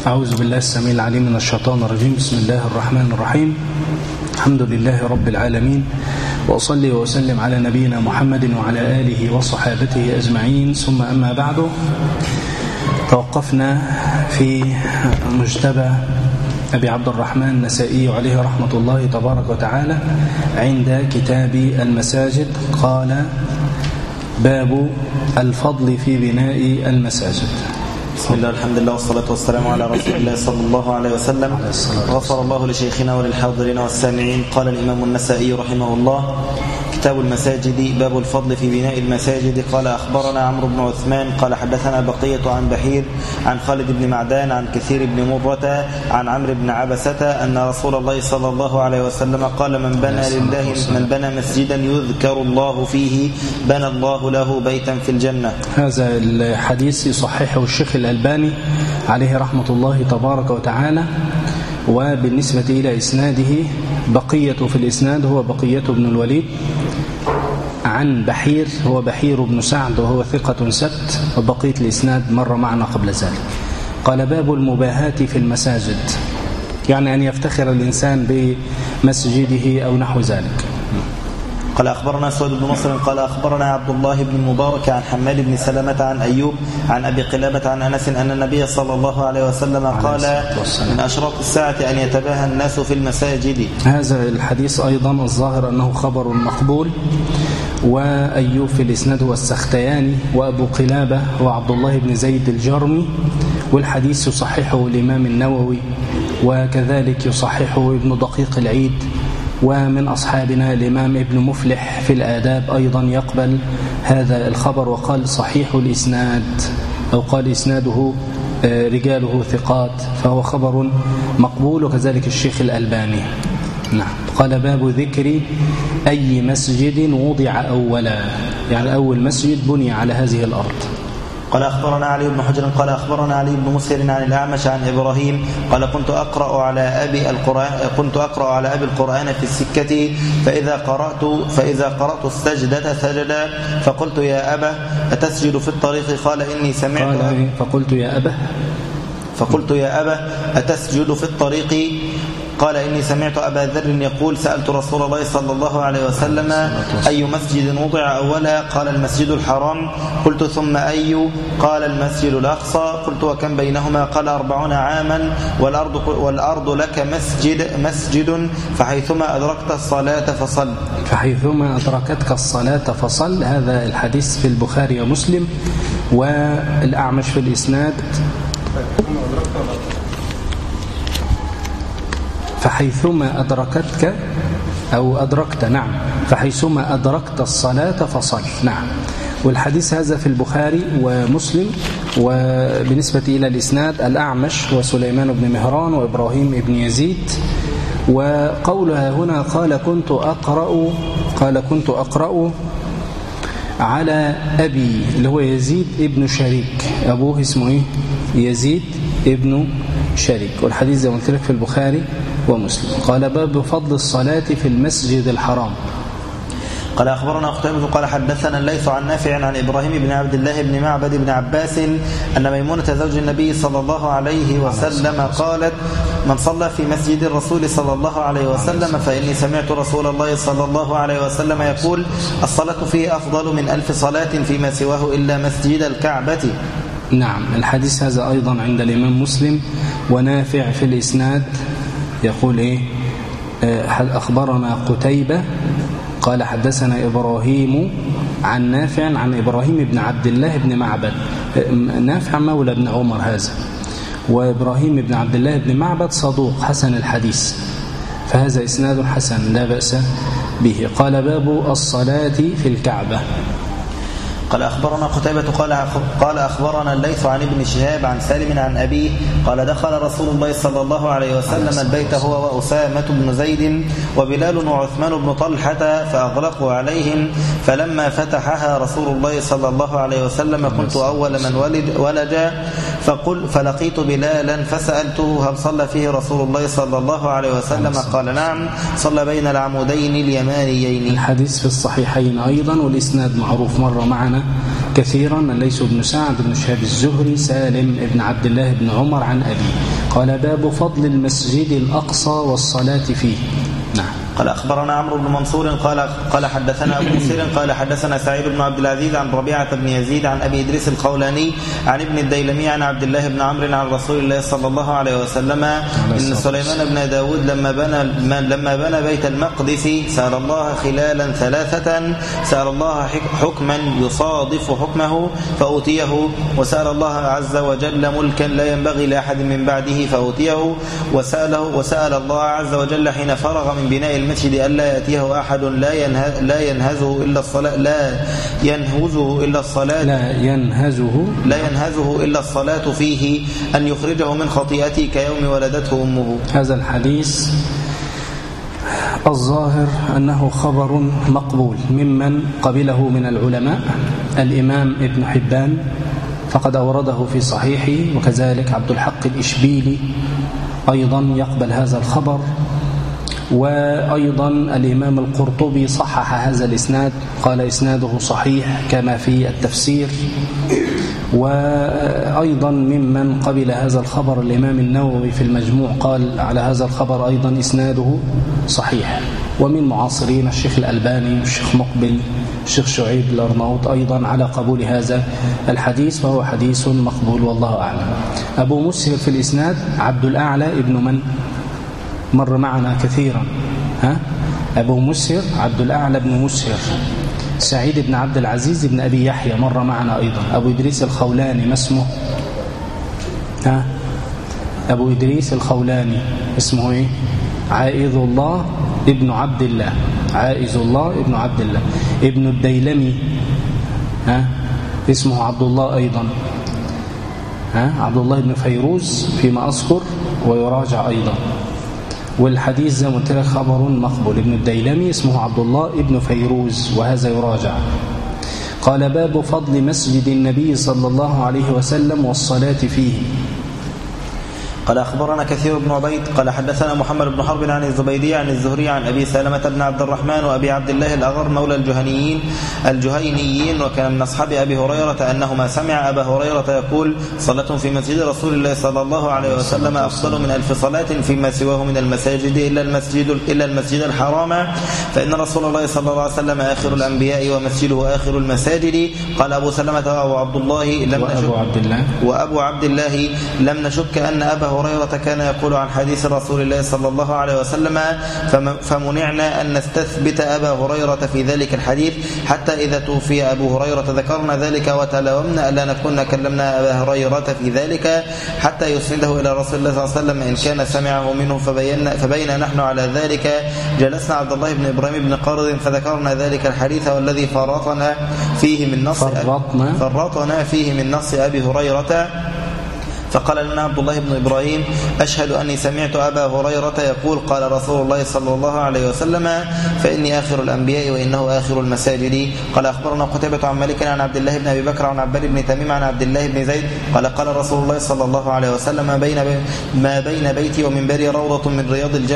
أعوذ بالله السميع العليم من الشيطان الرجيم. بسم الله الرحمن الرحيم. الحمد لله رب العالمين، وأصلي وأسلم على نبينا محمد وعلى آله وصحابته أجمعين، ثم أما بعد. توقفنا في مجتبى أبي عبد الرحمن النسائي عليه رحمة الله تبارك وتعالى عند كتاب المساجد. قال: باب الفضل في بناء المساجد. بسم الله، الحمد لله، والصلاة والسلام على رسول الله صلى الله عليه وسلم. غفر الله لشيخنا وللحاضرين والسامعين. قال الإمام النسائي رحمه الله: كتاب المساجد، باب الفضل في بناء المساجد. قال: أخبرنا عمرو بن عثمان قال حدثنا بقية عن بحير عن خالد بن معدان عن كثير بن مرة عن عمرو بن عبسة أن رسول الله صلى الله عليه وسلم قال: من بنى مسجدا يذكر الله فيه بنى الله له بيتا في الجنة. هذا الحديث يصححه الشيخ الألباني عليه رحمة الله تبارك وتعالى. وبالنسبة إلى إسناده، بقية في الإسناد هو بقية بن الوليد عن بحير، هو بحير بن سعد وهو ثقة سبت، وبقية الإسناد مر معنا قبل ذلك. قال: باب المباهاة في المساجد، يعني أن يفتخر الإنسان بمسجده أو نحو ذلك. قال: أخبرنا سويد بن نصر قال أخبرنا عبد الله بن المبارك عن حماد بن سلمة عن أيوب عن أبي قلابة عن أنس أن النبي صلى الله عليه وسلم قال: من أشراط الساعة أن يتباهى الناس في المساجد. هذا الحديث أيضا الظاهر أنه خبر مقبول. وأيوب في الإسناد هو السختياني، وأبو قلابة هو عبد الله بن زيد الجرمي، والحديث يصححه الإمام النووي، وكذلك يصححه ابن دقيق العيد. ومن أصحابنا الإمام ابن مفلح في الآداب أيضا يقبل هذا الخبر، وقال: صحيح الإسناد، أو قال إسناده رجاله ثقات، فهو خبر مقبول. وكذلك الشيخ الألباني. نعم. قال: باب ذكر أي مسجد وضع أولا، يعني أول مسجد بني على هذه الأرض. قال: أخبرنا علي بن حجر قال أخبرنا علي بن مسهر عن الأعمش عن إبراهيم قال: كنت أقرأ على أبي القرآن في السكة فإذا قرأت السجدة سجدا فقلت: يا أبا أتسجد في الطريق؟ قال: إني سمعت. فقلت: يا أبا أتسجد في الطريق؟ قال: إني سمعت أبا ذر يقول: سألت رسول الله صلى الله عليه وسلم: أي مسجد وضع أولا؟ قال: المسجد الحرام. قلت: ثم أي؟ قال: المسجد الأقصى. قلت: وكم بينهما؟ قال: 40 عاما، والأرض لك مسجد فحيثما أدركت الصلاة فصل. فحيثما أدركتك الصلاة فصل. هذا الحديث في البخاري ومسلم. والأعمش في الإسناد: فحيثما أدركتك أو أدركت، نعم، فحيثما أدركت الصلاة فصل. نعم. والحديث هذا في البخاري ومسلم. وبالنسبة إلى الإسناد، الأعمش وسليمان بن مهران وإبراهيم بن يزيد. وقولها هنا قال: كنت أقرأ على أبي، اللي هو يزيد ابن شريك، أبوه اسمه إيه؟ يزيد ابن شريك. والحديث زي ما قلت لك في البخاري ومسلم. قال: باب فضل الصلاة في المسجد الحرام. قال: أخبرنا قتيبة قال حدثنا الليث عن نافع عن إبراهيم بن عبد الله بن معبد بن عباس أن ميمونة زوج النبي صلى الله عليه وسلم قالت: من صلى في مسجد الرسول صلى الله عليه وسلم فإني سمعت رسول الله صلى الله عليه وسلم يقول: الصلاة فيه أفضل من 1000 صلاة فيما سواه إلا مسجد الكعبة. نعم. الحديث هذا أيضا عند الإمام مسلم. ونافع في الإسناد يقول إيه؟ أخبرنا قتيبة قال حدثنا إبراهيم عن نافع عن إبراهيم بن عبد الله بن معبد. نافع مولى بن عمر هذا، وإبراهيم بن عبد الله بن معبد صدوق حسن الحديث، فهذا إسناد حسن لا بأس به. قال: باب الصلاة في الكعبة. قال: أخبرنا قتيبة قال أخبرنا الليث عن ابن شهاب عن سالم عن أبيه قال: دخل رسول الله صلى الله عليه وسلم البيت هو وأسامة بن زيد وبلال وعثمان بن طلحة فأغلقوا عليهم، فلما فتحها رسول الله صلى الله عليه وسلم كنت أول من ولج فلقيت بلالا فسألته: هل صلى فيه رسول الله صلى الله عليه وسلم؟ قال: نعم، صلى بين العمودين اليمانيين. الحديث في الصحيحين أيضا، والإسناد معروف مر معنا كثيرا الليث بن سعد بن شهاب الزهري سالم بن عبد الله بن عمر عن أبيه. قال باب فضل المسجد الأقصى والصلاة فيه. نعم. قال أخبرنا عمرو بن منصور قال حدثنا أبو مسير قال حدثنا سعيد بن عبد العزيز عن ربيعة بن يزيد عن أبي إدريس الخولاني عن ابن الديلمي عن عبد الله بن عمرو عن رسول الله صلى الله عليه وسلم إن سليمان بن داود لما بنى بيت المقدس سأل الله خلالا ثلاثة، سأل الله حكما يصادف حكمه فأوتيه، وسأل الله عز وجل ملكا لا ينبغي لأحد من بعده فأوتيه، وسأل الله عز وجل حين فرغ من بناء المسجد ألا يأتيه أحد لا ينهزه إلا الصلاة فيه أن يخرجه من خطيئته كيوم ولدته أمه. هذا الحديث الظاهر أنه خبر مقبول ممن قبله من العلماء الإمام ابن حبان فقد أورده في صحيحه، وكذلك عبد الحق الإشبيلي أيضا يقبل هذا الخبر، وأيضا الإمام القرطبي صحح هذا الإسناد قال إسناده صحيح كما في التفسير. وأيضا ممن قبل هذا الخبر الإمام النووي في المجموع قال على هذا الخبر أيضا إسناده صحيح. ومن معاصرين الشيخ الألباني والشيخ مقبل الشيخ شعيب الأرناؤوط أيضا على قبول هذا الحديث، وهو حديث مقبول والله أعلم. أبو مسهر في الإسناد عبد الأعلى ابن من مر معنا كثيرا، أبو مسهر عبد الأعلى بن مسهر. سعيد بن عبد العزيز بن أبي يحيى مر معنا أيضا. أبو إدريس الخولاني ما اسمه؟ أبو إدريس الخولاني اسمه إيه؟ عائذ الله ابن عبد الله، عائذ الله ابن عبد الله. ابن الديلمي اسمه عبد الله أيضا، عبد الله بن فيروز فيما أذكر، ويراجع أيضا. والحديث زي ما قلت لك خبر مقبول. ابن الديلمي اسمه عبد الله ابن فيروز، وهذا يراجع. قال باب فضل مسجد النبي صلى الله عليه وسلم والصلاة فيه. قال أخبرنا كثير بن عبيد قال حدثنا محمد بن حرب عن الزبيدي عن الزهري عن أبي سلمة بن عبد الرحمن وأبي عبد الله الأغر مولى الجهينيين وكان من أصحاب أبي هريرة أنهما سمع أبا هريرة يقول صلاة في مسجد رسول الله صلى الله عليه وسلم أفضل من 1000 صلاة فيما سواه من المساجد إلا المسجد الحرام، فإن رسول الله صلى الله عليه وسلم آخر الأنبياء ومسجده آخر المساجد. قال أبو سلمة وأبو عبد الله لم نشك أن أبا هريرة كان يقول عن حديث رسول الله صلى الله عليه وسلم، فمنعنا أن نستثبت أبا هريرة في ذلك الحديث حتى إذا توفي أبو هريرة ذكرنا ذلك وتلومنا ألا نكون كلمنا أبا هريرة في ذلك حتى يسنده إلى رسول الله صلى الله عليه وسلم إن كان سمعه منه، فبين نحن على ذلك جلسنا عبد الله بن إبراهيم بن قرض فذكرنا ذلك الحديث والذي فرطنا فيه من نص أبي هريرة. فقال لنا عبد الله بن إبراهيم أشهد أني سمعت أبا هريرة يقول قال رسول الله صلى الله عليه وسلم فإني آخر الأنبياء وإنه آخر المساجد. قال أخبرنا قتيبة عن مالك عن عبد الله بن أبي بكر عن عباد بن تميم عن عبد الله بن زيد قال قال رسول الله صلى الله عليه وسلم ما بين بيتي ومنبري روضة من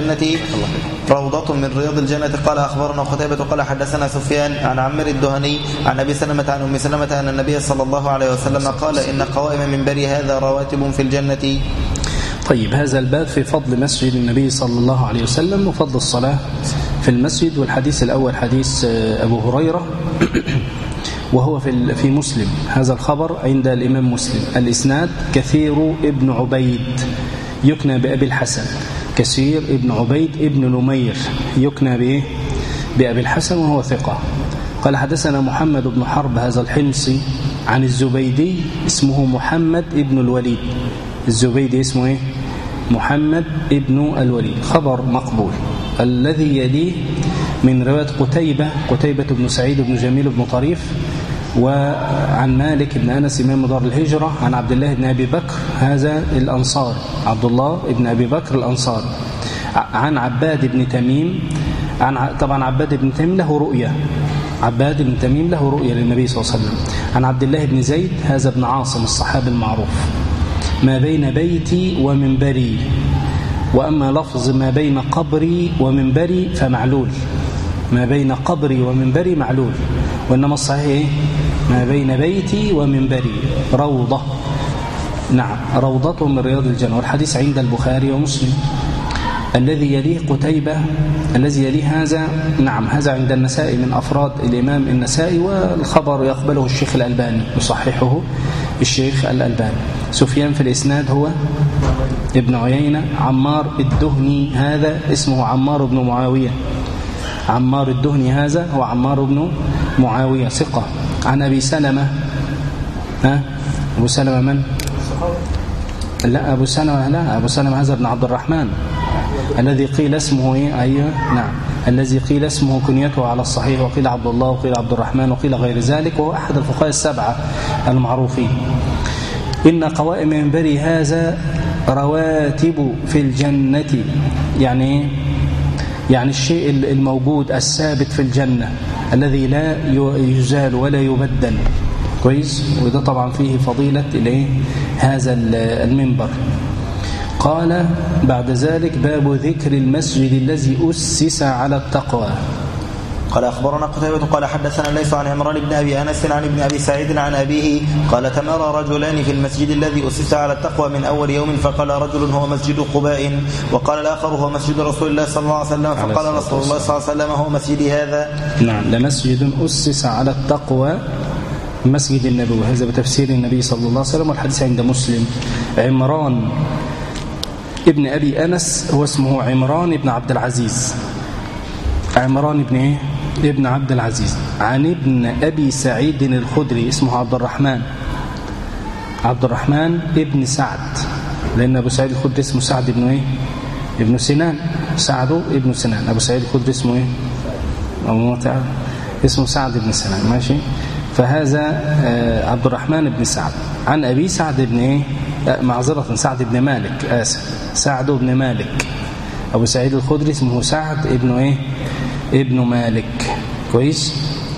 رياض الجنة. قال أخبرنا قتيبة قال حدثنا سفيان عن عمرو الدهني عن أبي سلمة عن أم سلمة أن النبي صلى الله عليه وسلم قال إن قوائم منبري هذا رواتب في الجنة. طيب، هذا الباب في فضل مسجد النبي صلى الله عليه وسلم وفضل الصلاة في المسجد. والحديث الأول حديث أبو هريرة وهو في مسلم. هذا الخبر عند الإمام مسلم. الإسناد كثير ابن عبيد يكنى بأبي الحسن، كثير ابن عبيد ابن نمير يكنى بأبي الحسن وهو ثقة. قال حدثنا محمد بن حرب هذا الحمصي عن الزبيدي اسمه محمد ابن الوليد. الزبيدي اسمه محمد ابن الوليد، خبر مقبول. الذي يليه من رواية قتيبة بن سعيد بن جميل بن طريف وعن مالك بن أنس إمام دار الهجرة عن عبد الله بن أبي بكر هذا الأنصار، عبد الله بن أبي بكر الأنصار، عن عباد بن تميم. طبعا عباد بن تميم له رؤية، عباد بن تميم له رؤية للنبي صلى الله عليه وسلم. عن عبد الله بن زيد هذا ابن عاصم الصحابي المعروف. ما بين بيتي ومنبري، وأما لفظ ما بين قبري ومنبري فمعلول، ما بين قبري ومنبري معلول، وإنما الصحيح ما بين بيتي ومنبري روضة. نعم، روضة من رياض الجنة. والحديث عند البخاري ومسلم. الذي يليه قتيبة، الذي يليه هذا، نعم هذا عند النسائي من أفراد الإمام النسائي، والخبر يقبله الشيخ الألباني، يصححه الشيخ الألباني. سفيان في الإسناد هو ابن عيينة. عمار الدهني هذا اسمه عمار بن معاوية. عمار الدهني هذا هو عمار بن معاوية ثقة. عن أبي سلمة. أبو سلمة من؟ لا أبو سلمة هذا ابن عبد الرحمن الذي قيل اسمه أيوه نعم، الذي قيل اسمه كنيته على الصحيح، وقيل عبد الله وقيل عبد الرحمن وقيل غير ذلك، وهو أحد الفقهاء السبعة المعروفين. إن قوائم منبري هذا رواتب في الجنة، يعني الشيء الموجود الثابت في الجنة الذي لا يزال ولا يبدل. كويس. وده طبعا فيه فضيلة هذا المنبر. قال بعد ذلك باب ذكر المسجد الذي أسس على التقوى. قال أخبرنا قتيبة قال حدثنا ليس عن عمران بن أبي أنس عن ابن أبي سعيد عن أبيه قال تمارى رجلان في المسجد الذي أسس على التقوى من أول يوم، فقال رجل هو مسجد قباء، وقال الآخر هو مسجد رسول الله صلى الله عليه وسلم، فقال رسول الله صلى الله عليه وسلم هو مسجدي هذا. نعم، لمسجد أسس على التقوى مسجد النبوي، هذا بتفسير النبي صلى الله عليه وسلم. والحديث عند مسلم. عمران ابن أبي أنس هو اسمه عمران بن عبد العزيز. عمران ابن ابن عبد العزيز. عن ابن أبي سعيد الخدري اسمه عبد الرحمن ابن سعد، لأن أبو سعيد الخدري اسمه سعد ابن ابن سنان. سعد ابن سنان. أبو سعيد الخدري اسمه اسمه سعد ابن سنان. ماشي. فهذا عبد الرحمن بن سعد. عن أبي سعد بن معذرة سعد بن مالك، آسف، سعد بن مالك. أبو سعيد الخدري اسمه سعد ابن مالك. كويس.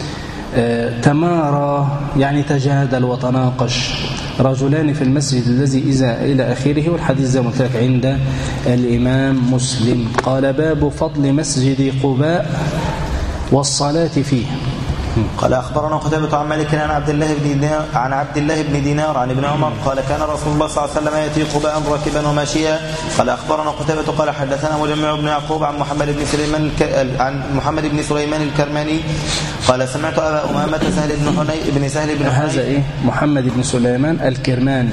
تمارى يعني تجادل وتناقش رجلان في المسجد الذي إذا إلى آخره. والحديث زي ما قلت لك عند الإمام مسلم. قال باب فضل مسجد قباء والصلاة فيه. قال أخبرنا قتيبة عن مالك عن عبد الله بن دينار عن ابن عمر قال كان رسول الله صلى الله عليه وسلم يأتي قباء راكبا وماشيا. قال أخبرنا قتيبة قال حدثنا مجمع بن يعقوب عن محمد بن سليمان الكرماني قال سمعت أبا أمامة سهل بن حنيف. هذا محمد بن سليمان الكرماني.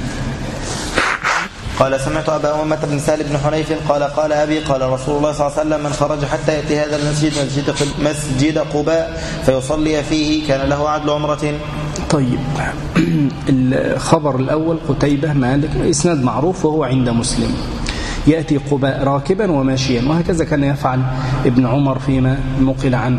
قال سمعت أبا أمامة بن سهل بن حنيف قال أبي قال رسول الله صلى الله عليه وسلم من خرج حتى يأتي هذا المسجد مسجد قباء فيصلي فيه كان له عدل عمرة. طيب، الخبر الأول قتيبة مالك إسناد معروف وهو عند مسلم. يأتي قباء راكبا وماشيا، وهكذا كان يفعل ابن عمر فيما نقل عنه.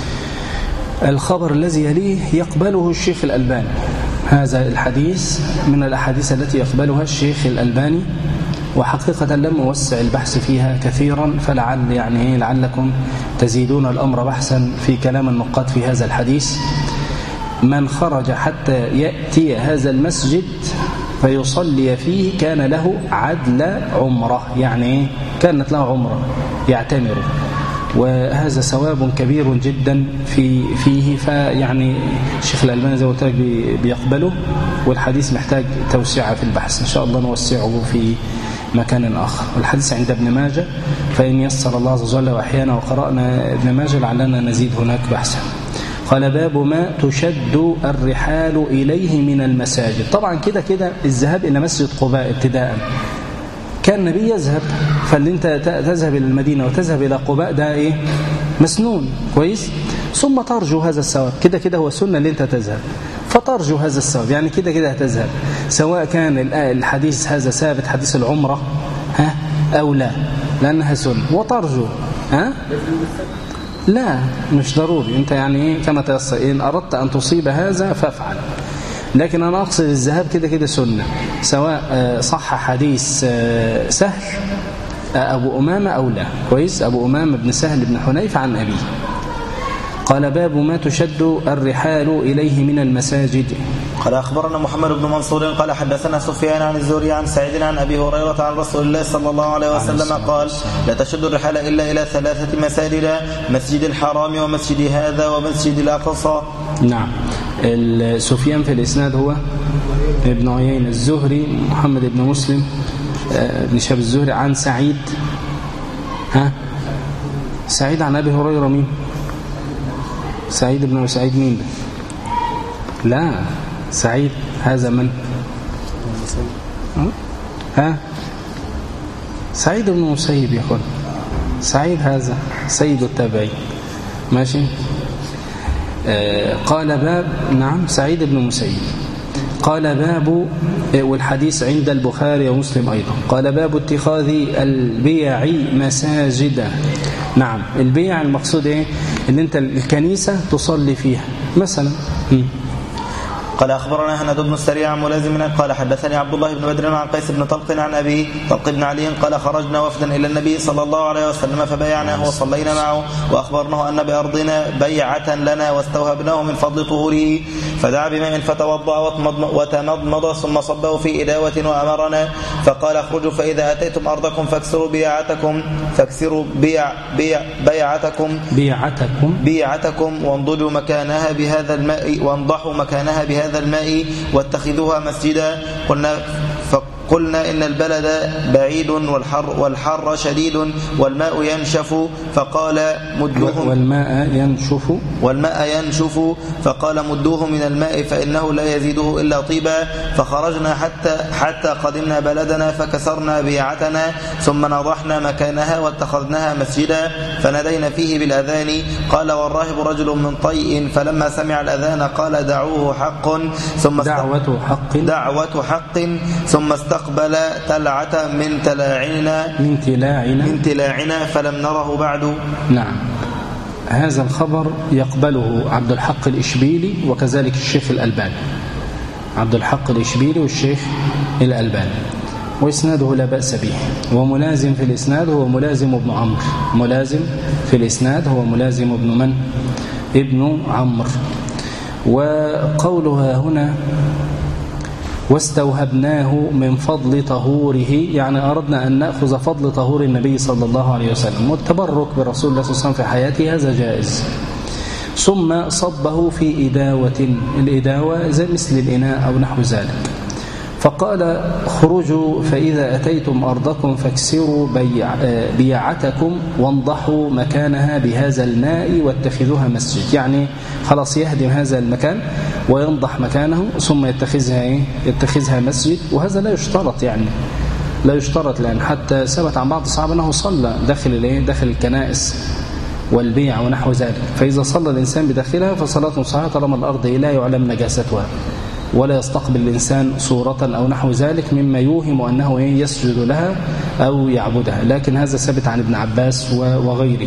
الخبر الذي يليه يقبله الشيخ الألباني. هذا الحديث من الأحاديث التي يقبلها الشيخ الألباني، وحقيقة لم أوسع البحث فيها كثيرا، فلعل لعلكم تزيدون الأمر بحثا في كلام النقاد في هذا الحديث. من خرج حتى يأتي هذا المسجد فيصلي فيه كان له عدل عمره، يعني كانت له عمره يعتمر، وهذا ثواب كبير جدا فيه. فيعني الشيخ الألباني زي ما قلت لك بيقبله، والحديث محتاج توسعة في البحث، إن شاء الله نوسعه في مكان آخر. والحديث عند ابن ماجه، فإن يسر الله عز وجل وأحيانا وقرأنا ابن ماجه لعلنا نزيد هناك بحثا. قال باب ما تشد الرحال إليه من المساجد. طبعا كده الذهاب إلى مسجد قباء ابتداء كان النبي يذهب، فاللي انت تذهب إلى المدينة وتذهب إلى قباء ده مسنون. كويس. ثم ترجو هذا الثواب، كده هو سنة اللي انت تذهب، فترجو هذا الثواب، يعني كده هتذهب، سواء كان الحديث هذا ثابت حديث العمرة أو لا، لأنها سنة. وترجو لا مش ضروري، انت كما تيسر، إن أردت أن تصيب هذا فافعل، لكن أنا أقصد الذهاب كده سنة، سواء صح حديث سهل أبو أمامة أو لا. كويس. أبو أمامة بن سهل بن حنيف عن أبيه. قال باب ما تشد الرحال إليه من المساجد. قال أخبرنا محمد بن منصور قال حدثنا سفيان عن الزهري عن سعيد عن أبي هريرة عن رسول الله صلى الله عليه وسلم قال لا تشد الرحال إلا إلى 3 مساجد: مسجد الحرام ومسجد هذا ومسجد الأقصى. نعم. سفيان في الإسناد هو ابن عيين. الزهري محمد بن مسلم بن شهاب الزهري عن سعيد. سعيد عن أبي هريرة مين؟ سعيد بن سعيد مين ده؟ لا سعيد هذا من؟ سعيد بن مسيب يا أخوان. سعيد هذا سيد التابعين. ماشي. قال باب. نعم سعيد بن مسيب. قال باب، والحديث عند البخاري ومسلم أيضا. قال باب اتخاذ البيع مساجدا. نعم البيع المقصود ايه؟ ان انت الكنيسة تصلي فيها مثلا. قال أخبرنا هناد بن السريع عن ملازم قال حدثني عبد الله بن بدر عن قيس بن طلق عن أبي طلق بن علي قال خرجنا وفدا إلى النبي صلى الله عليه وسلم فبايعناه وصلينا معه وأخبرناه أن بأرضنا بيعة لنا واستوهبناه من فضل طهوره فدعا بماء فتوضأ وتمضمض ثم صبه في إداوة وأمرنا فقال اخرجوا فإذا أتيتم أرضكم فاكسروا بيعتكم وانضجوا مكانها بهذا الماء وانضحوا مكانها بهذا الماء واتخذوها مسجدا. قلنا إن البلد بعيد والحر شديد والماء ينشف فقال مدوهم والماء ينشف فقال مدوه من الماء فإنه لا يزيده إلا طيبا. فخرجنا حتى قدمنا بلدنا فكسرنا بيعتنا ثم نضحنا مكانها واتخذناها مسجدا فنادينا فيه بالأذان. قال والراهب رجل من طيء فلما سمع الأذان قال دعوه حق دعوة حق ثم استقبل تلعة من تلاعنا فلم نره بعد. نعم هذا الخبر يقبله عبد الحق الإشبيلي وكذلك الشيخ الألباني. عبد الحق الإشبيلي والشيخ الألباني وإسناده لا بأس به. وملازم في الإسناد هو ملازم ابن عمرو. ملازم في الإسناد هو ملازم ابن من؟ ابن عمرو. وقولها هنا واستوهبناه من فضل طهوره يعني أردنا أن نأخذ فضل طهور النبي صلى الله عليه وسلم والتبرك برسول الله صلى الله عليه وسلم في حياته هذا جائز. ثم صبه في إداوة. الإداوة زي مثل الإناء أو نحو ذلك. فقال خرجوا فإذا أتيتم أرضكم فاكسروا بيعتكم وانضحوا مكانها بهذا الماء واتخذوها مسجد. يعني خلاص يهدم هذا المكان وينضح مكانه ثم يتخذها مسجد. وهذا لا يشترط يعني لا يشترط لأن حتى ثبت عن بعض الصحابة أنه صلى داخل الكنائس والبيع ونحو ذلك. فإذا صلى الإنسان بداخلها فصلاته صحيحة طالما الأرض لا يعلم نجاستها ولا يستقبل الإنسان صورة أو نحو ذلك مما يوهم أنه يسجد لها أو يعبدها. لكن هذا ثبت عن ابن عباس وغيره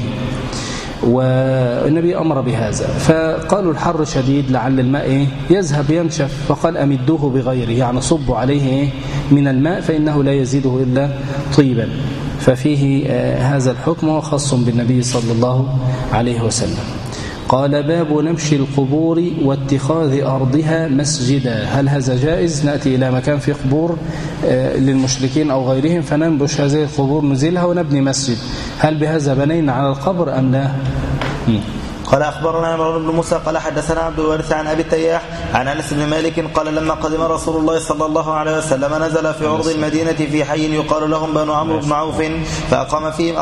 والنبي أمر بهذا. فقالوا الحر شديد لعل الماء يذهب ينشف فقال أمدوه بغيره يعني صبوا عليه من الماء فإنه لا يزيده إلا طيبا. ففيه هذا الحكم خاص بالنبي صلى الله عليه وسلم. قال باب نمشي القبور واتخاذ أرضها مسجدا. هل هذا جائز؟ نأتي إلى مكان فيه قبور للمشركين أو غيرهم فننبش هذه القبور نزلها ونبني مسجد. هل بهذا بنينا على القبر أم لا؟ قال أخبرنا عمران بن موسى قال حدثنا عبد الوارث عن أبي التياح عن أنس بن مالك قال لما قدم رسول الله صلى الله عليه وسلم نزل في عرض المدينة في حي يقال لهم بنو عمرو بن عوف فأقام فيهم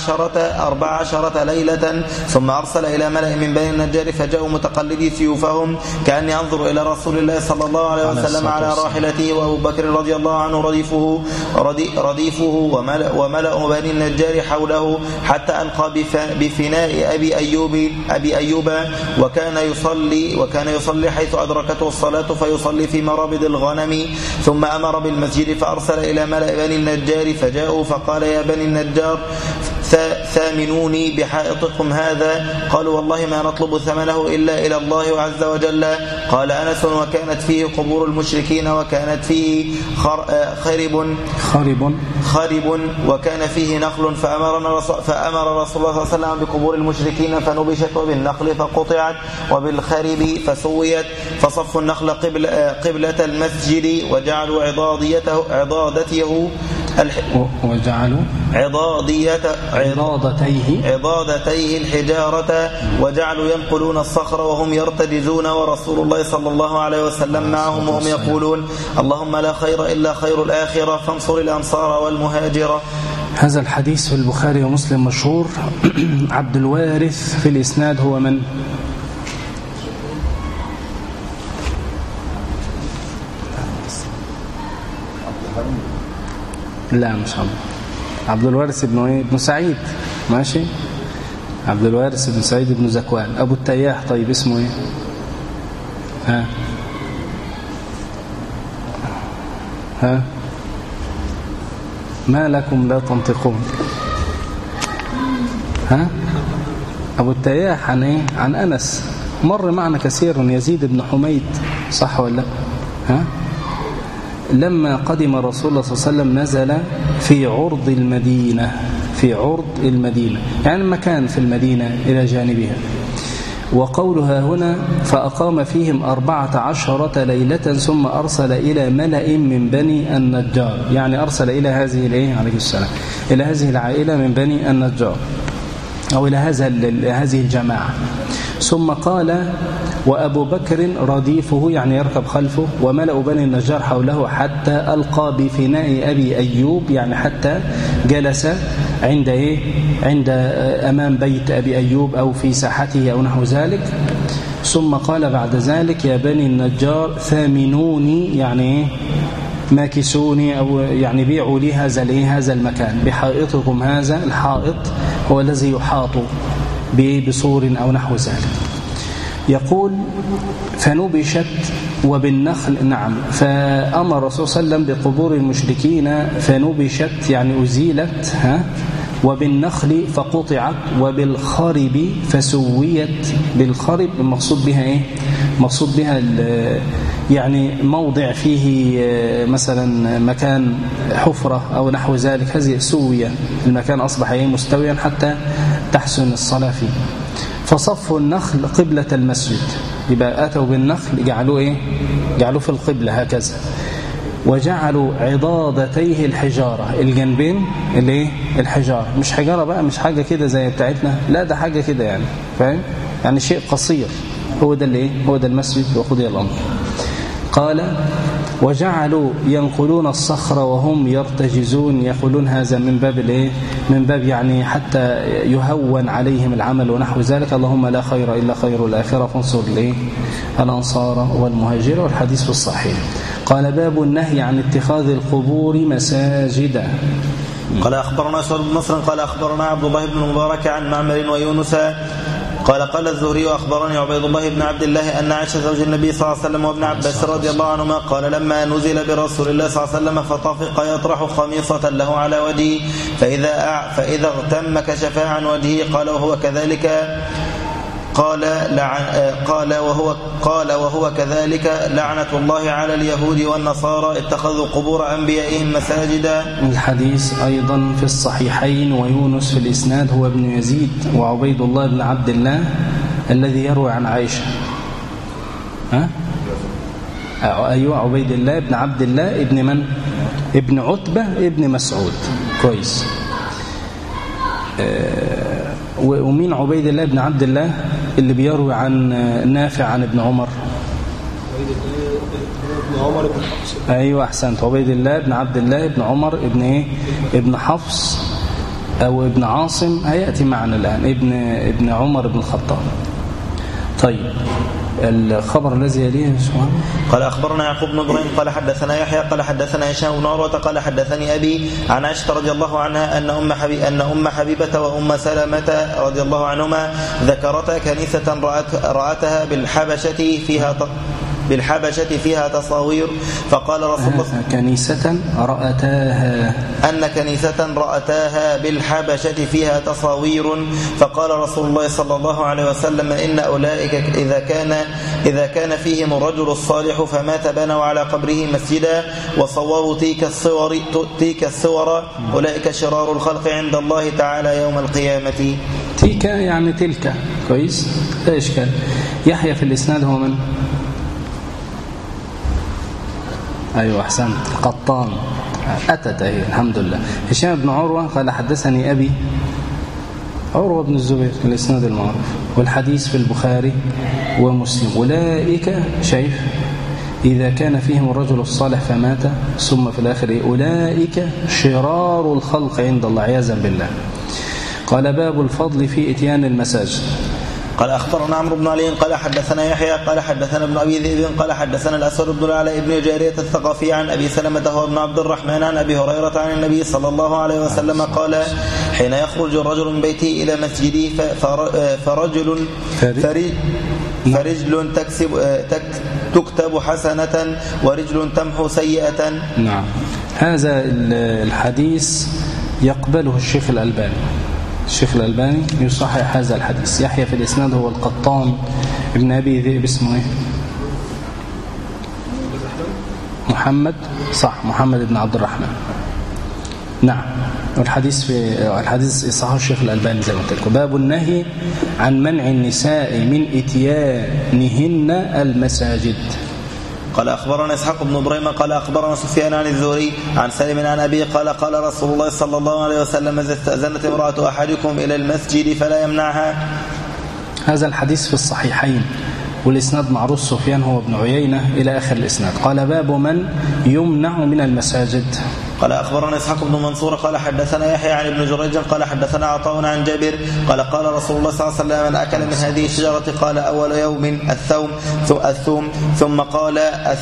14 ليلة ثم أرسل إلى ملأ من بني النجار فجاءوا متقلدي سيوفهم كأني أنظر إلى رسول الله صلى الله عليه وسلم على راحلته وأبو بكر رضي الله عنه رديفه وملأ بني النجار حوله حتى ألقى بفناء أبي أيوب وكان يصلي حيث أدركته الصلاة فيصلي في مرابض الغنم ثم أمر بالمسجد فأرسل إلى ملأ بني النجار فجاءوا فقال يا بني النجار ثامنوني بحائطكم هذا قالوا والله ما نطلب ثمنه إلا إلى الله عز وجل. قال أنس وكانت فيه قبور المشركين وكانت فيه خرب وكان فيه نخل فأمر رسول الله صلى الله عليه وسلم بقبور المشركين فنبشت وبالنخل فقطعت وبالخرب فسويت فصفوا النخل قبلة المسجد وجعلوا وجعلوا عضادتيه الحجارة وجعلوا ينقلون الصخر وهم يرتجزون ورسول الله صلى الله عليه وسلم معهم وهم يقولون اللهم لا خير إلا خير الآخرة فانصر الأنصار والمهاجرة. هذا الحديث في البخاري ومسلم مشهور. عبد الوارث في الإسناد هو من؟ لا مش عبد الوارث ابن ايه؟ ابن سعيد. ماشي، عبد الوارث بن سعيد بن زكوان. ابو التياح طيب اسمه ايه؟ ها ما لكم لا تنطقون؟ ابو التياح عن ايه؟ عن انس، مر معنا كثير. يزيد بن حميد، صح ولا لا؟ لما قدم رسول الله صلى الله عليه وسلم نزل في عرض المدينة، يعني مكان في المدينة إلى جانبها. وقولها هنا فأقام فيهم 14 ليلة ثم أرسل إلى ملأ من بني النجار، يعني أرسل إلى هذه عليه السلام إلى هذه العائلة من بني النجار أو إلى هذه الجماعة. ثم قال وأبو بكر رديفه، يعني يركب خلفه، وملأ بني النجار حوله حتى ألقى بفناء أبي أيوب، يعني حتى جلس عند أمام بيت أبي أيوب أو في ساحته أو نحو ذلك. ثم قال بعد ذلك يا بني النجار ثامنوني، يعني ماكسوني، أو يعني بيعوا لي هذا المكان بحائطكم. هذا الحائط هو الذي يحاط بسور أو نحو ذلك. يقول فنبشت وبالنخل، نعم، فأمر الرسول صلى الله عليه وسلم بقبور المشركين فنبشت، يعني أزيلت، وبالنخل فقطعت، وبالخرب فسويت. بالخرب المقصود بها ايه؟ مقصود بها يعني موضع فيه مثلا مكان حفرة أو نحو ذلك، هذه سوية، المكان أصبح مستويا حتى تحسن الصلاة فيه. فصفوا النخل قبلة المسجد، يبقى أتوا بالنخل جعلوه في القبلة هكذا. وجعلوا عضادتيه الحجارة، الجنبين الحجارة، مش حجارة بقى، مش حاجة كده زي بتاعتنا، لا ده حاجة كده، يعني فاهم، يعني شيء قصير. هو ده هو ده المسجد وقضي الأمر. قال وجعلوا ينقلون الصخر وهم يرتجزون، يقولون هذا من باب يعني حتى يهون عليهم العمل ونحو ذلك. اللهم لا خير إلا خير الآخرة فانصر الأنصار والمهاجر. والحديث في الصحيح. قال باب النهي عن اتخاذ القبور مساجدا. قال أخبرنا شعيب بن نصر قال أخبرنا عبد الله بن المبارك عن معمر ويونس قال الزهري أخبرني عبيد الله بن عبد الله أن عائشة زوج النبي صلى الله عليه وسلم وابن عباس رضي الله عنهما قال لما نزل برسول الله صلى الله عليه وسلم فطفق يطرح خميصة له على وجهه فإذا اغتم كشفها عن وجهه قال وهو كذلك لعنة الله على اليهود والنصارى اتخذوا قبور أنبيائهم مساجدا. الحديث أيضا في الصحيحين. ويونس في الإسناد هو ابن يزيد، وعبيد الله بن عبد الله الذي يروي عن عائشة. أيوة، عبيد الله بن عبد الله ابن من؟ ابن عتبة ابن مسعود. كويس. ومين عبيد الله بن عبد الله اللي بيروي عن نافع عن ابن عمر؟ ايوه احسنت، عبيد الله بن عبد الله بن عمر ابن حفص او ابن عاصم، هياتي معنا الان، ابن عمر بن الخطاب. طيب الخبر الذي يليه سبحانه. قال أخبرنا يعقوب بن إبراهيم قال حدثنا يحيى قال حدثنا هشام بن عروة قال حدثني أبي عن عائشة رضي الله عنها أن أم حبيبة وأم سلمة رضي الله عنهما ذكرتا كنيسة رأتها بالحبشة فيها تصاوير فقال رسول الله كنيسة رأتاها بالحبشة فيها تصاوير فقال رسول الله صلى الله عليه وسلم إن أولئك إذا كان فيهم الرجل الصالح فمات بنوا على قبره مسجدا وصوروا تلك الصور أولئك شرار الخلق عند الله تعالى يوم القيامة. تلك يعني تلك. كويس، لا إشكال. يحيى في الإسناد هو من؟ أيوة أحسنت، قطان. أتت الحمد لله. هشام بن عروة قال حدثني أبي عروة بن الزبير، الإسناد المعروف، والحديث في البخاري ومسلم. أولئك شايف إذا كان فيهم الرجل الصالح فمات ثم في الآخر أولئك شرار الخلق عند الله عياذا بالله. قال باب الفضل في إتيان المساجد. قال أخبرنا عمرو بن علي قال حدثنا يحيى قال حدثنا ابن أبي ذئب قال حدثنا الأسود بن العلاء بن جارية الثقفي عن أبي سلمة هو ابن عبد الرحمن عن أبي هريرة عن النبي صلى الله عليه وسلم قال حين يخرج الرجل من بيته إلى مسجده فرجل تكتب حسنة ورجل تمحو سيئة. نعم، هذا الحديث يقبله الشيخ الألباني. الشيخ الألباني يصحح هذا الحديث. يحيى في الإسناد هو القطان ابن أبي ذئب، اسمه ايه؟ محمد، صح، محمد بن عبد الرحمن. نعم، الحديث صححه الشيخ الألباني زي ما قلت لكم. باب النهي عن منع النساء من إتيانهن المساجد. قال أخبرنا إسحاق بن إبراهيم قال أخبرنا سفيان عن الزهري عن سالم عن أبي قال رسول الله صلى الله عليه وسلم إذا استأذنت امرأة أحدكم إلى المسجد فلا يمنعها. هذا الحديث في الصحيحين والإسناد معروف، سفيان هو ابن عيينة إلى آخر الإسناد. قال باب من يمنع من المساجد. قال أخبرنا إسحاق بن منصور قال حدثنا يحيى عن ابن جريج قال حدثنا عطاء عن جابر قال رسول الله صلى الله عليه وسلم من أكل من هذه الشجرة قال أول يوم الثوم ثم قال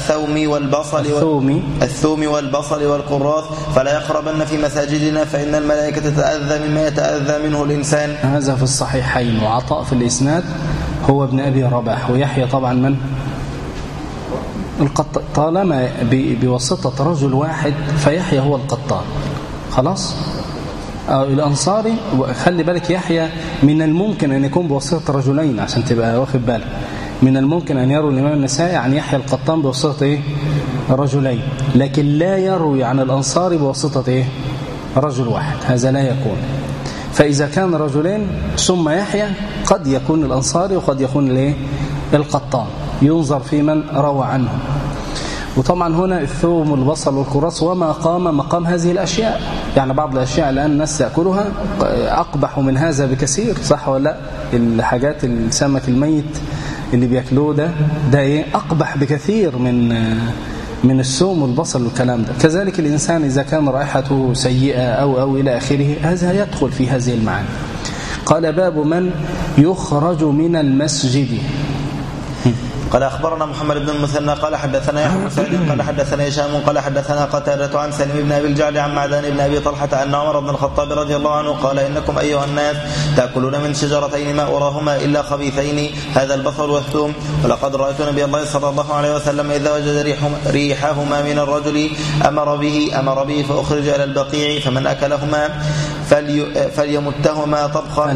الثوم والبصل والقراث فلا يقربن في مساجدنا فإن الملائكة تتأذى مما يتأذى منه الإنسان. هذا في الصحيحين. وعطاء في الإسناد هو ابن أبي رباح، ويحيى طبعا من القطان، طالما بواسطة رجل واحد فيحيى هو القطان خلاص. الأنصاري خلي بالك، يحيى من الممكن أن يكون بواسطة رجلين عشان تبقى واخد بالك. من الممكن أن يروي الإمام النسائي عن يحيى القطان بواسطة رجلين، لكن لا يروي عن الأنصاري بواسطة رجل واحد، هذا لا يكون. فإذا كان رجلين ثم يحيى قد يكون الأنصاري وقد يكون القطان، ينظر في من روى عنه. وطبعا هنا الثوم والبصل والكراث وما مقام هذه الأشياء، يعني بعض الأشياء الآن الناس تأكلها أقبح من هذا بكثير، صح ولا لا؟ الحاجات السمك الميت اللي بيأكلوه ده أقبح بكثير من الثوم والبصل والكلام ده. كذلك الإنسان إذا كان رائحته سيئة أو إلى آخره، هذا يدخل في هذه المعاني. قال باب من يخرج من المسجد. قال أخبرنا محمد بن المثنى قال حدثنا يحيى بن سعيد قال حدثنا هشام قال حدثنا قتادة عن سليم بن أبي الجعد عن معدان بن أبي طلحة أن عمر بن الخطاب رضي الله عنه قال إنكم أيها الناس تأكلون من شجرتين ما أراهما إلا خبيثين، هذا البصل والثوم، ولقد رأيت نبي الله صلى الله عليه وسلم إذا وجد ريحهما من الرجل أمر به فأخرج إلى البقيع فمن أكلهما فليمتهما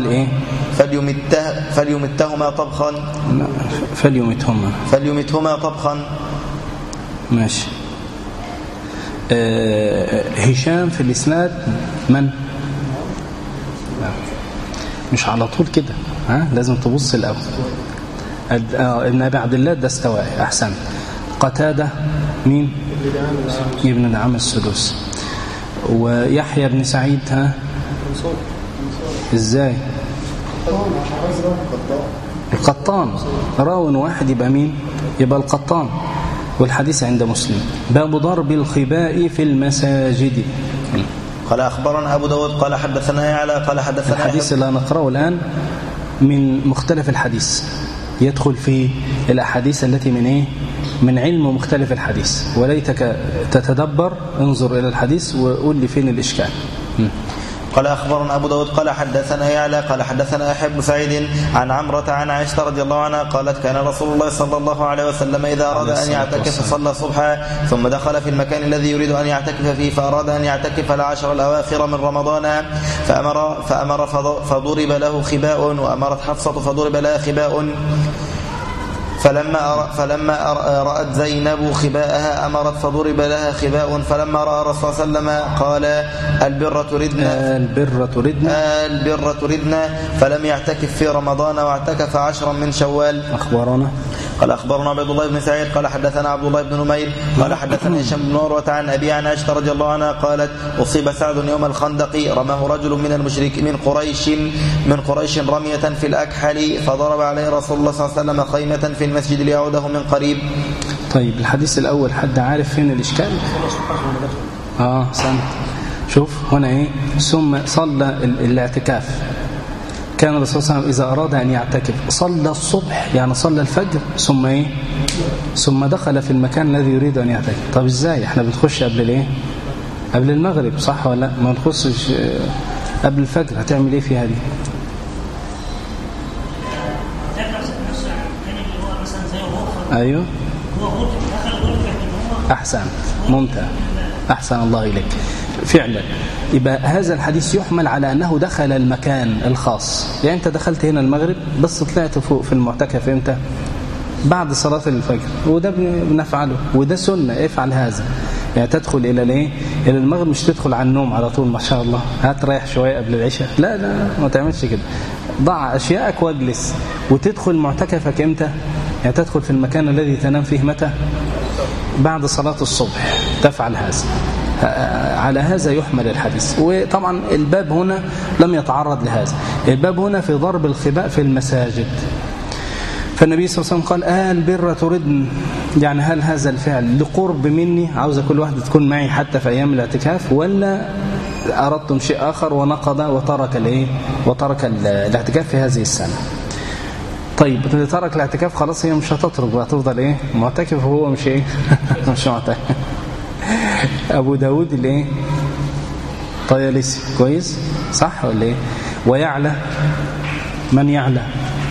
طبخا فليمتهما طبخا. ماشي. هشام في الإسناد من؟ مش على طول كده، لازم تبص الأول. ابن أبي عبد الله الدستوائي، أحسن. قتادة مين؟ ابن دعامة السدوسي. ويحيى بن سعيد ازاي؟ القطان، راو واحد يبقى مين؟ يبقى القطان. والحديث عند مسلم. باب ضرب الخباء في المساجد. قال أخبرنا أبو داود قال حدثنا يعلى قال حدثنا الحديث اللي نقرأه الآن من مختلف الحديث، يدخل في الأحاديث التي من علم مختلف الحديث، وليتك تتدبر، انظر إلى الحديث وقول لي فين الإشكال. قال أخبرنا أبو داود قال حدثنا يعلى قال حدثنا يحيى بن سعيد عن عمرة عن عائشة رضي الله عنها قالت كان رسول الله صلى الله عليه وسلم إذا أراد أن يعتكف صلى الصبح ثم دخل في المكان الذي يريد أن يعتكف فيه، فأراد أن يعتكف العشر الأواخر من رمضان فأمر فضرب له خباء، وأمرت حفصة فضرب لها خباء، فلما رأت زينب خباءها أمرت فضرب لها خباء. فلما رأى الرسول صلى الله عليه وسلم قال البر تردنا فلم يعتكف في رمضان واعتكف 10 من شوال. أخبرنا عبد الله بن سعيد قال حدثنا عبد الله بن نمير قال حدثنا هشام بن عروة عن أبي عن عائشة رضي الله عنها قالت أصيب سعد يوم الخندق رماه رجل من المشرك من قريش رمية في الأكحل فضرب عليه رسول الله صلى الله عليه وسلم خيمة في المسجد ليعوده من قريب. طيب الحديث الأول حد عارف فين الإشكال؟ سنت شوف هنا ثم صلى الاعتكاف. كان الرسول صلى الله عليه وسلم إذا أراد أن يعتكف صلى الصبح يعني صلى الفجر ثم دخل في المكان الذي يريد أن يعتكف. طب إزاي احنا بنخش قبل قبل المغرب صح ولا لا؟ ما نخشش قبل الفجر. هتعمل ايه في هذه؟ ايوه احسن ممتاز احسن الله اليك. فعلا يبقى هذا الحديث يحمل على أنه دخل المكان الخاص. يعني أنت دخلت هنا المغرب بس طلعت فوق في المعتكف إمتى؟ بعد صلاة الفجر. وده بنفعله وده سنة. افعل هذا يعني تدخل إلى المغرب مش تدخل على النوم على طول ما شاء الله هتريح شوية قبل العشاء. لا ما تعملش كده. ضع أشياءك واجلس وتدخل معتكفك إمتى؟ يعني تدخل في المكان الذي تنام فيه متى؟ بعد صلاة الصبح. تفعل هذا. على هذا يحمل الحديث. وطبعا الباب هنا لم يتعرض لهذا. الباب هنا في ضرب الخباء في المساجد. فالنبي صلى الله عليه وسلم قال البر تردن يعني هل هذا الفعل لقرب مني عاوز كل واحدة تكون معي حتى في أيام الاعتكاف ولا أردتم شيء آخر ونقض وترك الاعتكاف في هذه السنة. طيب اللي ترك الاعتكاف خلاص هي مش هتترك وهتفضل معتكف وهو مش مش معتكف. أبو داود طيالسي كويس صح ولا ويعلى من يعلى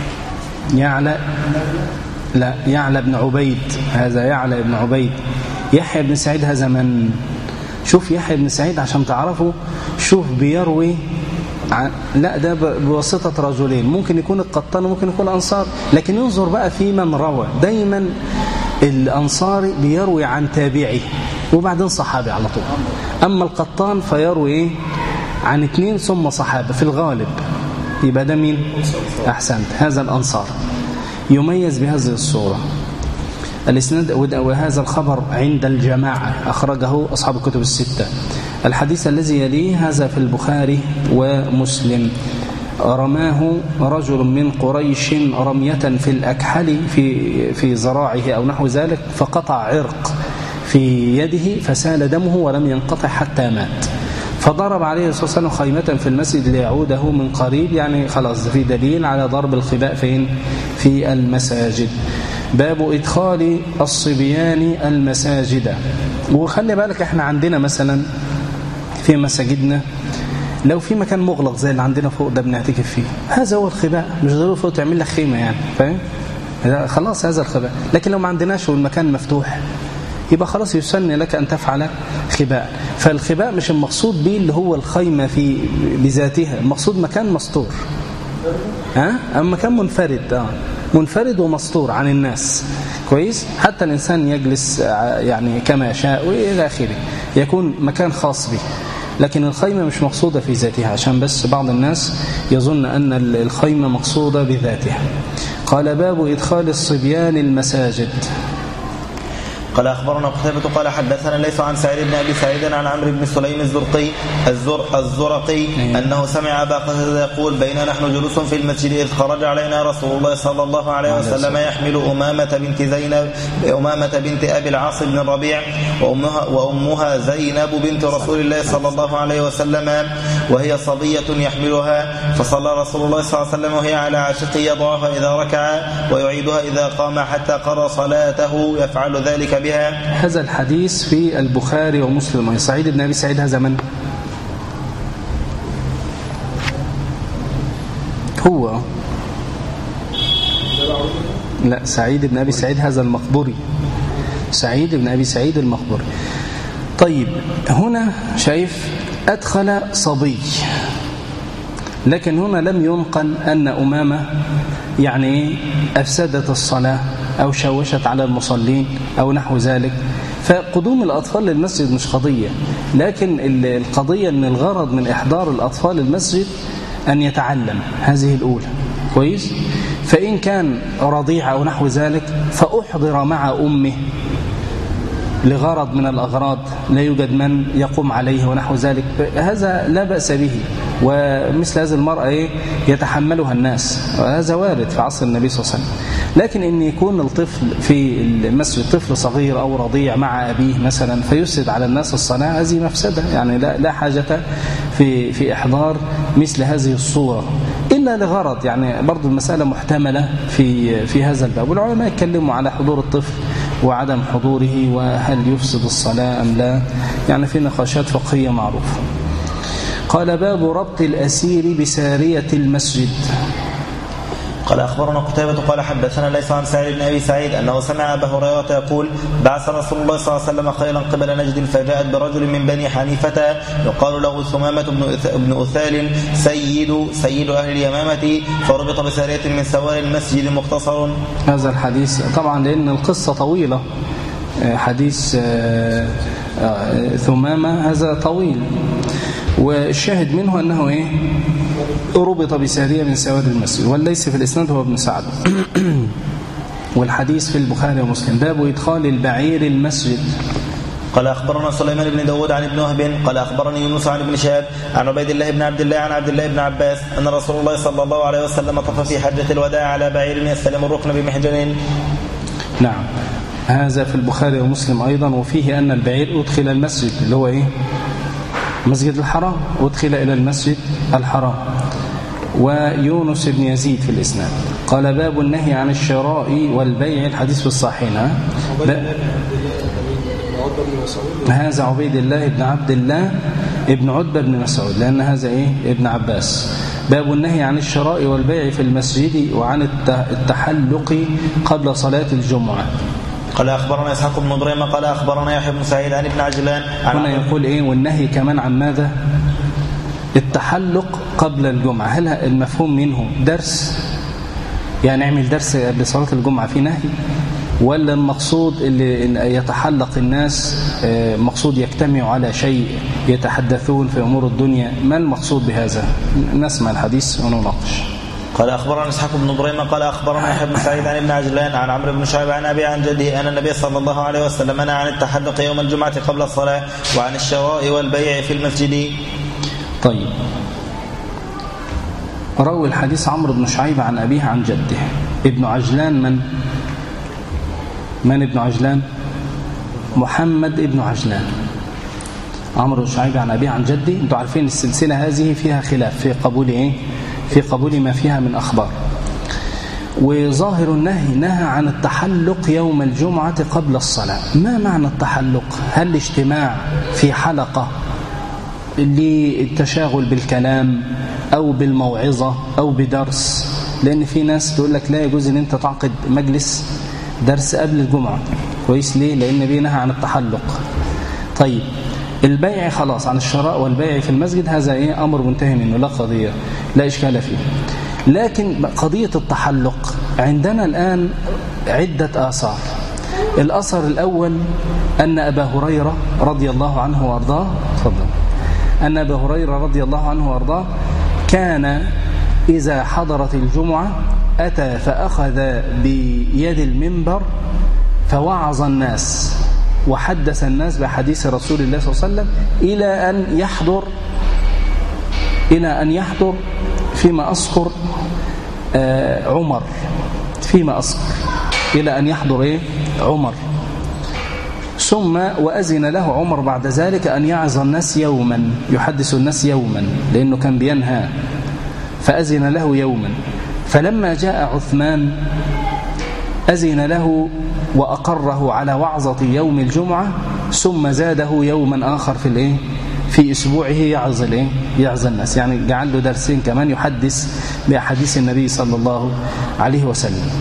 لا يعلى بن عبيد. هذا يعلى بن عبيد. يحيى بن سعيد هذا من؟ شوف يحيى بن سعيد عشان تعرفوا. شوف بيروي لا ده بواسطة رجلين ممكن يكون القطان وممكن يكون الأنصار. لكن ينظر بقى في من روى. دايما الأنصاري بيروي عن تابعي وبعدين صحابي على طول. أما القطان فيروي عن 2 ثم صحابة في الغالب. يبقى ده مين؟ أحسنت. هذا الأنصار يميز بهذه الصورة. الإسناد وهذا الخبر عند الجماعة أخرجه أصحاب الكتب الستة. الحديث الذي يليه هذا في البخاري ومسلم. رماه رجل من قريش رمية في الأكحل في ذراعه أو نحو ذلك فقطع عرق في يده فسال دمه ولم ينقطع حتى مات. فضرب عليه الصلاة والسلام خيمة في المسجد ليعوده من قريب. يعني خلاص في دليل على ضرب الخباء فين؟ في المساجد. باب إدخال الصبيان المساجد. وخلي بالك احنا عندنا مثلا في مساجدنا لو في مكان مغلق زي اللي عندنا فوق ده بنعتكف فيه هذا هو الخباء. مش ضروري فوق تعمل لك خيمة يعني فاهم؟ خلاص هذا الخباء. لكن لو ما عندناش والمكان مفتوح يبقى خلاص يسن لك أن تفعل خباء. فالخباء مش المقصود به اللي هو الخيمة في بذاتها. المقصود مكان مستور أما مكان منفرد ومستور عن الناس كويس. حتى الإنسان يجلس يعني كما يشاء وإلى آخره يكون مكان خاص به. لكن الخيمة مش مقصودة في ذاتها عشان بس بعض الناس يظن أن الخيمة مقصودة بذاتها. قال باب إدخال الصبيان المساجد. قال أخبرنا قتيبة قال حدثنا ليس عن سعيد بن أبي سعيد عن عمرو بن سليم الزرقي أنه سمع أبا قتادة يقول بينما نحن جلوس في المسجد إذ خرج علينا رسول الله صلى الله عليه وسلم يحمل أمامة بنت أبي العاص بن الربيع وأمها زينب بنت رسول الله صلى الله عليه وسلم وهي صبية يحملها. فصلى رسول الله صلى الله عليه وسلم وهي على عاتقه يضعها إذا ركع ويعيدها إذا قام حتى قضى صلاته يفعل ذلك بها. هذا الحديث في البخاري ومسلم. سعيد بن أبي سعيد هذا من؟ هو لا سعيد بن أبي سعيد هذا المقبري. سعيد بن أبي سعيد المقبري. طيب هنا شايف أدخل صبي لكن هنا لم ينقل أن أمامة يعني أفسدت الصلاة أو شوشت على المصلين أو نحو ذلك. فقدوم الأطفال للمسجد مش قضية، لكن القضية أن الغرض من إحضار الأطفال المسجد أن يتعلم، هذه الأولى كويس. فإن كان رضيع أو نحو ذلك فأحضر مع أمه لغرض من الأغراض لا يوجد من يقوم عليه ونحو ذلك، هذا لا بأس به، ومثل هذه المرأة يتحملها الناس، وهذا وارد في عصر النبي صلى الله عليه وسلم. لكن إن يكون الطفل في المسجد طفل صغير أو رضيع مع أبيه مثلا فيفسد على الناس الصلاة، هذه مفسدة، يعني لا حاجة في إحضار مثل هذه الصورة إلا لغرض، يعني برضو المسألة محتملة في هذا الباب. والعلماء يتكلموا على حضور الطفل وعدم حضوره وهل يفسد الصلاة أم لا، يعني في نقاشات فقهية معروفة. قال باب ربط الأسير بسارية المسجد. قال أخبرنا قتيبة قال حدثنا ليس عن سعيد بن أبي سعيد أنه سمع أبا هريرة يقول بعث رسول الله صلى الله عليه وسلم خيلا قبل نجد فجاءت برجل من بني حنيفة يقال له ثمامة بن أثال سيد أهل اليمامة فربط بسارية من سوار المسجد مختصر. هذا الحديث طبعا لأن القصة طويلة، حديث ثمامة هذا طويل، والشاهد منه أنه ربط بسارية من سواد المسجد، والليس في الإسناد هو ابن سعد. والحديث في البخاري ومسلم. باب إدخال البعير المسجد. قال أخبرنا سليمان بن داود عن ابن وهب قال أخبرني يونس عن ابن شهاب عن عبيد الله بن عبد الله عن عبد الله بن عباس أن رسول الله صلى الله عليه وسلم طف في حجة الوداع على بعير يستلم الركن بمحجن. نعم، هذا في البخاري ومسلم أيضا، وفيه أن البعير أدخل المسجد اللي هو مسجد الحرام، أدخل إلى المسجد الحرام. ويونس بن يزيد في الإسناد. قال باب النهي عن الشراء والبيع، الحديث في الصحيحين. هذا عبيد الله بن عبد الله ابن عتبة بن مسعود، لأن هذا ابن عباس. باب النهي عن الشراء والبيع في المسجد وعن التحلق قبل صلاة الجمعة. قال أخبرنا إسحاق بن إبراهيم قال أخبرنا يحيى بن سعيد عن ابن عجلان. هنا يقول والنهي كمان عن ماذا؟ التحلق قبل الجمعة. هل المفهوم منه درس، يعني نعمل درس قبل صلاة الجمعة في نهي، ولا المقصود اللي يتحلق الناس مقصود يجتمعوا على شيء يتحدثون في أمور الدنيا؟ ما المقصود بهذا؟ نسمع الحديث ونناقش. قال أخبرنا إسحاق بن إبراهيم قال أخبرنا يحيى بن سعيد عن ابن عجلان عن عمرو بن شعيب عن أبي عن جده أن النبي صلى الله عليه وسلم نهى عن التحلق يوم الجمعة قبل الصلاة وعن الشراء والبيع في المسجد. طيب، روي الحديث عمرو بن شعيب عن أبيه عن جده. ابن عجلان من ابن عجلان؟ محمد ابن عجلان. عمرو بن شعيب عن أبيه عن جده. انتوا عارفين السلسلة هذه فيها خلاف في قبول في قبول ما فيها من أخبار. وظاهر النهي نهى عن التحلق يوم الجمعة قبل الصلاة. ما معنى التحلق؟ هل اجتماع في حلقة للتشاغل بالكلام أو بالموعظة أو بدرس؟ لأن في ناس تقول لك لا يجوز أن أنت تعقد مجلس درس قبل الجمعة. كويس، ليه؟ لأن النبي نهى عن التحلق. طيب، البيع خلاص، عن الشراء والبيع في المسجد هذا أمر منتهي منه، لا قضية، لا إشكال فيه. لكن قضية التحلق عندنا الآن عدة آثار. الأثر الأول أن أبا هريرة رضي الله عنه وأرضاه أن أبا هريرة رضي الله عنه وأرضاه كان إذا حضرت الجمعة أتى فأخذ بيد المنبر فوعظ الناس وحدث الناس بحديث رسول الله صلى الله عليه وسلم إلى أن يحضر فيما أذكر عمر، فيما أذكر إلى أن يحضر عمر، ثم وأذن له عمر بعد ذلك أن يعظ الناس يوما، يحدث الناس يوما، لأنه كان بينهى، فأذن له يوما. فلما جاء عثمان أذن له وأقره على وعظة يوم الجمعة، ثم زاده يوما آخر في أسبوعه يعظ الناس، يعني جعل له درسين كمان يحدث بأحاديث النبي صلى الله عليه وسلم.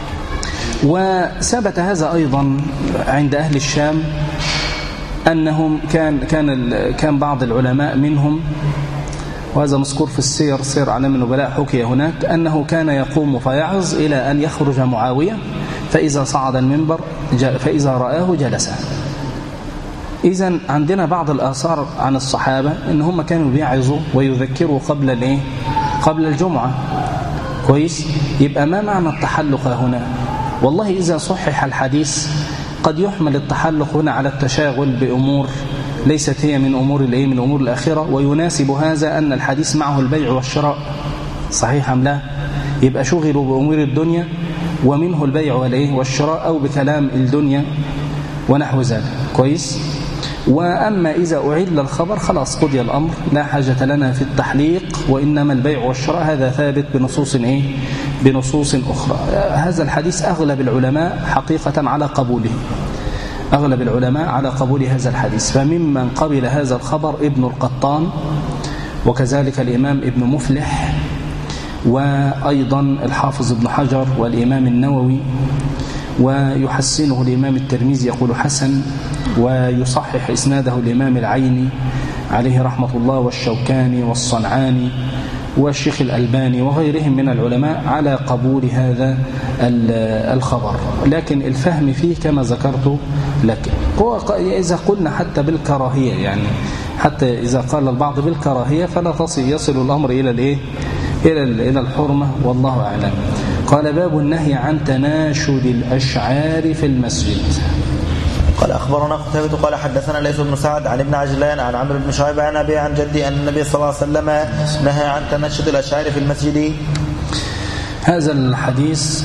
وثبت هذا أيضا عند أهل الشام أنهم كان بعض العلماء منهم وهذا مذكور في السير، سير أعلام النبلاء، حكي هناك أنه كان يقوم فيعظ إلى أن يخرج معاوية، فإذا صعد المنبر فإذا رآه جلس. إذن عندنا بعض الآثار عن الصحابة إن هم كانوا بيعظوا ويذكروا قبل الجمعة. كويس؟ يبقى ما معنى التحلق هنا؟ والله إذا صحح الحديث قد يحمل التحلق هنا على التشاغل بأمور ليست هي من أمور من أمور الآخرة، ويناسب هذا أن الحديث معه البيع والشراء. صحيح أم لا؟ يبقى شغلوا بأمور الدنيا ومنه البيع والشراء، أو بكلام الدنيا ونحو ذلك. كويس؟ وأما إذا أعل الخبر خلاص قضي الأمر، لا حاجة لنا في التحليق، وإنما البيع والشراء هذا ثابت بنصوص أخرى. هذا الحديث أغلب العلماء حقيقة على قبوله، أغلب العلماء على قبول هذا الحديث. فممن قبل هذا الخبر ابن القطان، وكذلك الإمام ابن مفلح، وأيضا الحافظ ابن حجر والإمام النووي، ويحسنه الإمام الترمذي يقول حسن، ويصحح إسناده الإمام العيني عليه رحمة الله، والشوكاني والصنعاني والشيخ الألباني وغيرهم من العلماء على قبول هذا الخبر. لكن الفهم فيه كما ذكرت لك، إذا قلنا حتى بالكراهية، يعني حتى إذا قال البعض بالكراهية فلا يصل الأمر إلى الحرمة، والله أعلم. قال باب النهي عن تناشد الأشعار في المسجد. قال أخبرنا قتيبة قال حدثنا ليث بن سعد عن ابن عجلان عن عمرو بن شعيب عن أبي عن جدي أن النبي صلى الله عليه وسلم نهى عن تنشد الأشعار في المسجد. هذا الحديث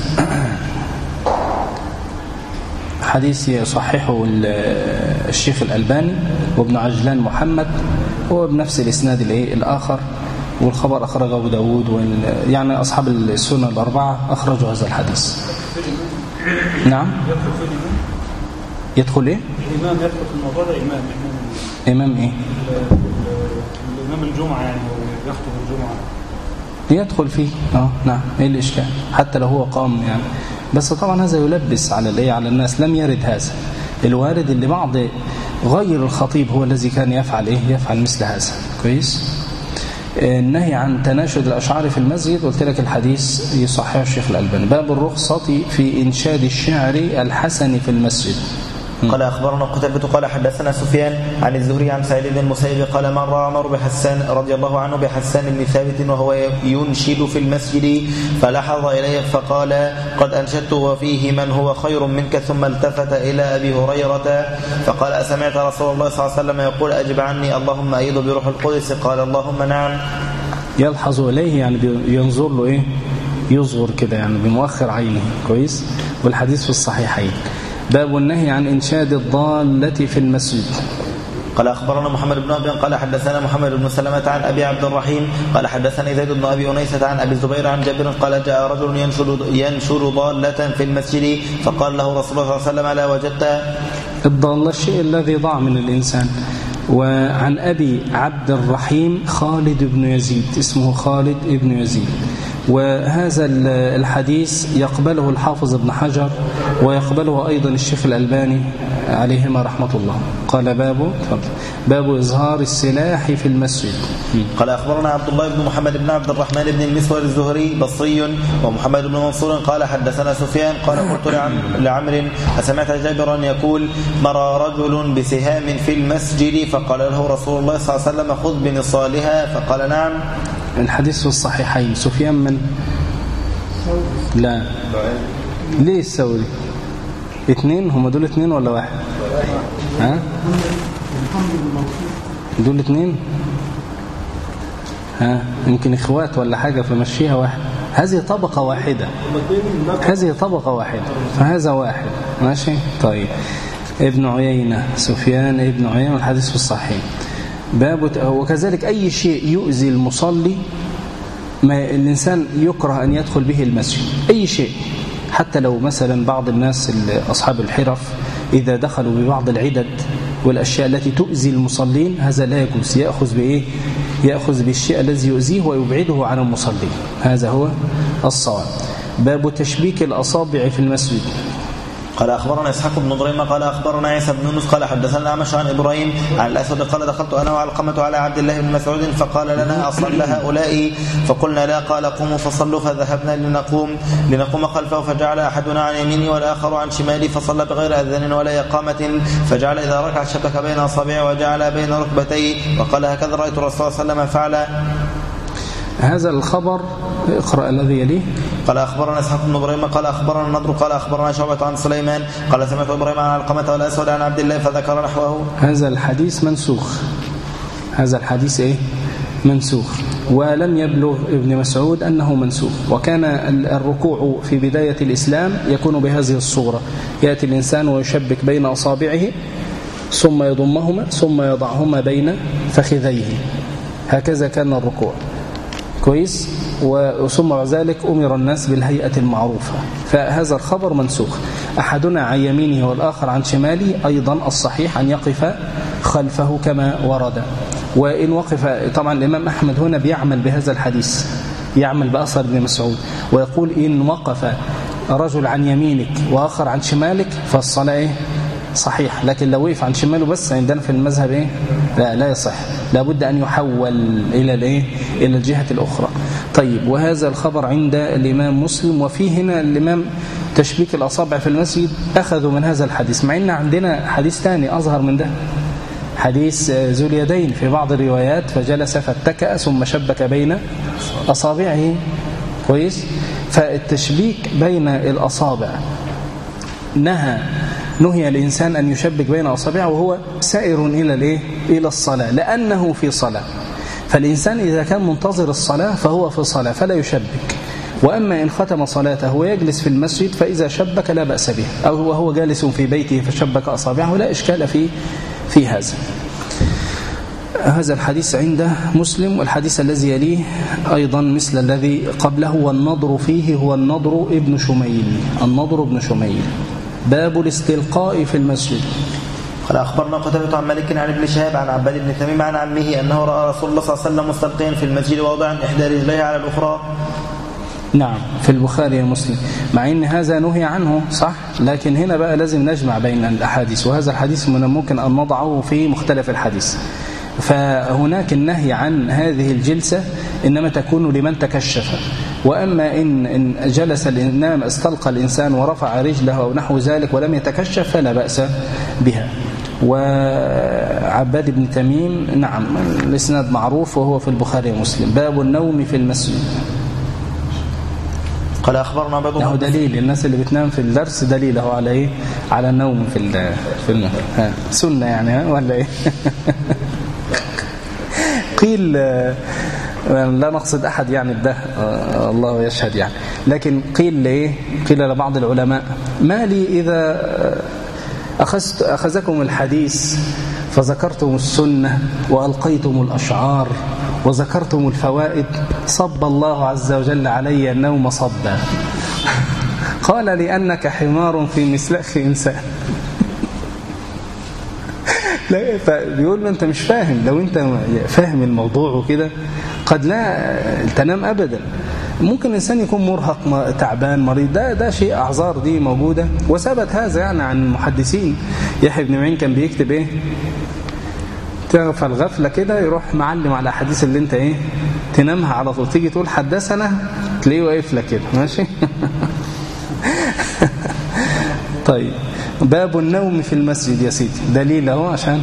حديث يصححه الشيخ الألباني وابن عجلان محمد، هو بنفس الإسناد الآخر، والخبر أخرجه أبو داود، يعني أصحاب السنة الأربعة أخرجوا هذا الحديث. نعم، يدخل إيه؟ الإمام يدخل في الموضوع ده. إمام إيه؟ الإمام الجمعة، يعني يخطب الجمعة يدخل فيه. نعم، إيه الإشكال؟ حتى لو هو قام يعني، بس طبعا هذا يلبس على الناس. لم يرد هذا. الوارد اللي بعض غير الخطيب هو الذي كان يفعل مثل هذا. كويس؟ النهي عن تناشد الأشعار في المسجد، قلت لك الحديث يصححه الشيخ الألباني. باب الرخصة في إنشاد الشعر الحسن في المسجد. قال أخبرنا قتيبة قال حدثنا سفيان عن الزهري عن سعيد بن المسيب قال مر عمر بحسان رضي الله عنه بحسان بن ثابت وهو ينشد في المسجد، فلحظ إليه فقال قد أنشدت وفيه من هو خير منك، ثم التفت إلى أبي هريرة فقال أسمعت رسول الله صلى الله عليه وسلم يقول أجب عني اللهم أيد بروح القدس؟ قال اللهم نعم. يلحظ إليه يعني ينظر له يصغر كده، يعني بمؤخر عينه. كويس؟ والحديث في الصحيحين. باب النهي عن إنشاد الضالة في المسجد. قال أخبرنا محمد بن أبي قال حدثنا محمد بن سلمة عن أبي عبد الرحيم قال حدثني زيد بن أبي أنيسة عن أبي الزبير عن جابر قال جاء رجل ينشر ضالة في المسجد، فقال له رسول الله صلى الله عليه وسلم لا وجدت؟ الضالة الشيء الذي ضاع من الإنسان. وعن أبي عبد الرحيم خالد بن يزيد، اسمه خالد بن يزيد. وهذا الحديث يقبله الحافظ ابن حجر ويقبله أيضا الشيخ الألباني عليهما رحمة الله. قال باب إظهار السلاح في المسجد. قال أخبرنا عبد الله بن محمد بن عبد الرحمن بن المسور الزهري بصري، ومحمد بن منصور قال حدثنا سفيان قال قلت لعمر أسمعت جابرا يقول مر رجل بسهام في المسجد، فقال له رسول الله صلى الله عليه وسلم خذ بنصالها؟ فقال نعم. الحديث في الصحيحين. سفيان من؟ لا، ليه الثوري؟ 2؟ هم دول 2 ولا 1؟ ها؟ دول 2؟ ها؟ يمكن إخوات ولا حاجة فمشيها واحد. هذه طبقة واحدة، فهذا واحد. ماشي؟ طيب. ابن عيينة، سفيان ابن عيينة، الحديث في الصحيح. وكذلك أي شيء يؤذي المصلي ما الإنسان يكره أن يدخل به المسجد. أي شيء، حتى لو مثلا بعض الناس أصحاب الحرف إذا دخلوا ببعض العدد والأشياء التي تؤذي المصلين هذا لا يجوز. يأخذ بالشيء الذي يؤذيه ويبعده عن المصلين. هذا هو الصواب. باب تشبيك الأصابع في المسجد. قال أخبرنا إسحاق بن إبراهيم قال أخبرنا عيسى بن يونس قال حدثنا الأعمش عن إبراهيم عن الأسود قال دخلت أنا وعلقمة على عبد الله بن مسعود فقال لنا أصلى هؤلاء فقلنا لا قال قوموا فصلوا فذهبنا لنقوم خلفه فجعل أحدنا عن يميني والآخر عن شمالي فصلى بغير أذان ولا إقامة فجعل إذا ركع شبك بين أصابعه وجعل بين ركبتيه وقال هكذا رأيت الرسول صلى الله عليه وسلم فعل. هذا الخبر اقرأ الذي يليه. قال أخبرنا إسحاق بن إبراهيم قال أخبرنا النضر قال أخبرنا شعبة عن سليمان قال سمعت إبراهيم عن علقمة والأسود عن عبد الله فذكر نحوه. هذا الحديث منسوخ. هذا الحديث منسوخ ولم يبلغ ابن مسعود أنه منسوخ. وكان الركوع في بداية الإسلام يكون بهذه الصورة: يأتي الإنسان ويشبك بين أصابعه ثم يضمهما ثم يضعهما بين فخذيه. هكذا كان الركوع كويس. وثم بعد ذلك أمر الناس بالهيئة المعروفة. فهذا الخبر منسوخ. أحدنا عن يمينه والآخر عن شماله أيضا الصحيح أن يقف خلفه كما ورد. وإن وقف طبعا الإمام أحمد هنا بيعمل بهذا الحديث، يعمل بأثر ابن مسعود ويقول إن وقف رجل عن يمينك وآخر عن شمالك فالصلاة صحيح، لكن لو وقف عن شماله بس عندنا في المذهب لا يصح، لابد أن يحول إلى الجهة الأخرى. طيب، وهذا الخبر عند الإمام مسلم. وفيه هنا الإمام تشبيك الأصابع في المسجد أخذوا من هذا الحديث، مع أن عندنا حديث ثاني أظهر من ده، حديث ذو اليدين في بعض الروايات فجلس فاتكأ ثم شبك بين أصابعه كويس. فالتشبيك بين الأصابع نهي الإنسان أن يشبك بين أصابعه وهو سائر إلى الصلاة، لأنه في صلاة. فالإنسان إذا كان منتظر الصلاة فهو في صلاة فلا يشبك. وأما إن ختم صلاته ويجلس في المسجد فإذا شبك لا بأس به، أو وهو جالس في بيته فشبك أصابعه لا إشكال في هذا. هذا الحديث عند مسلم. والحديث الذي يليه أيضا مثل الذي قبله، والنضر فيه هو النضر ابن شميل. النضر ابن شميل. باب الاستلقاء في المسجد. قال أخبرنا قتيبة عن مالك عن ابن شهاب عن عباد بن تميم عن عمه أنه رأى رسول الله صلى الله عليه وسلم مستلقيا في المسجد ووضعا إحدى رجليه على الأخرى. نعم، في البخاري ومسلم، مع ان هذا نهي عنه صح، لكن هنا بقى لازم نجمع بين الأحاديث، وهذا الحديث من الممكن أن نضعه في مختلف الحديث. فهناك النهي عن هذه الجلسة إنما تكون لمن تكشف. وأما إن جلس الإمام استلقى الإنسان ورفع رجله أو نحو ذلك ولم يتكشف فلا بأس بها. وعباد بن تميم نعم الإسناد معروف وهو في البخاري ومسلم. باب النوم في المسجد. قال أخبرنا بعض له دليل، الناس اللي بتنام في الدرس دليله على على النوم في النوم. سنة يعني ولا إيه؟ قيل لا نقصد أحد يعني بده، الله يشهد يعني، لكن قيل لبعض العلماء: ما لي إذا أخذكم الحديث فذكرتم السنة وألقيتم الأشعار وذكرتم الفوائد صب الله عز وجل علي النوم صبا. قال: لأنك حمار في مسلخ إنسان. لا، فبيقول له أنت مش فاهم، لو أنت فاهم الموضوع وكده قد لا تنام أبدا. ممكن الإنسان يكون مرهق تعبان مريض، ده شيء، أعذار دي موجودة وثبت هذا يعني عن المحدثين. يحيى بن معين كان بيكتب تغفل غفلة كده يروح معلم على حديث اللي انت تنامها على طول، تيجي تقول حدثنا تلاقيه واقف لك كده ماشي. طيب، باب النوم في المسجد يا سيدي، دليل اهو عشان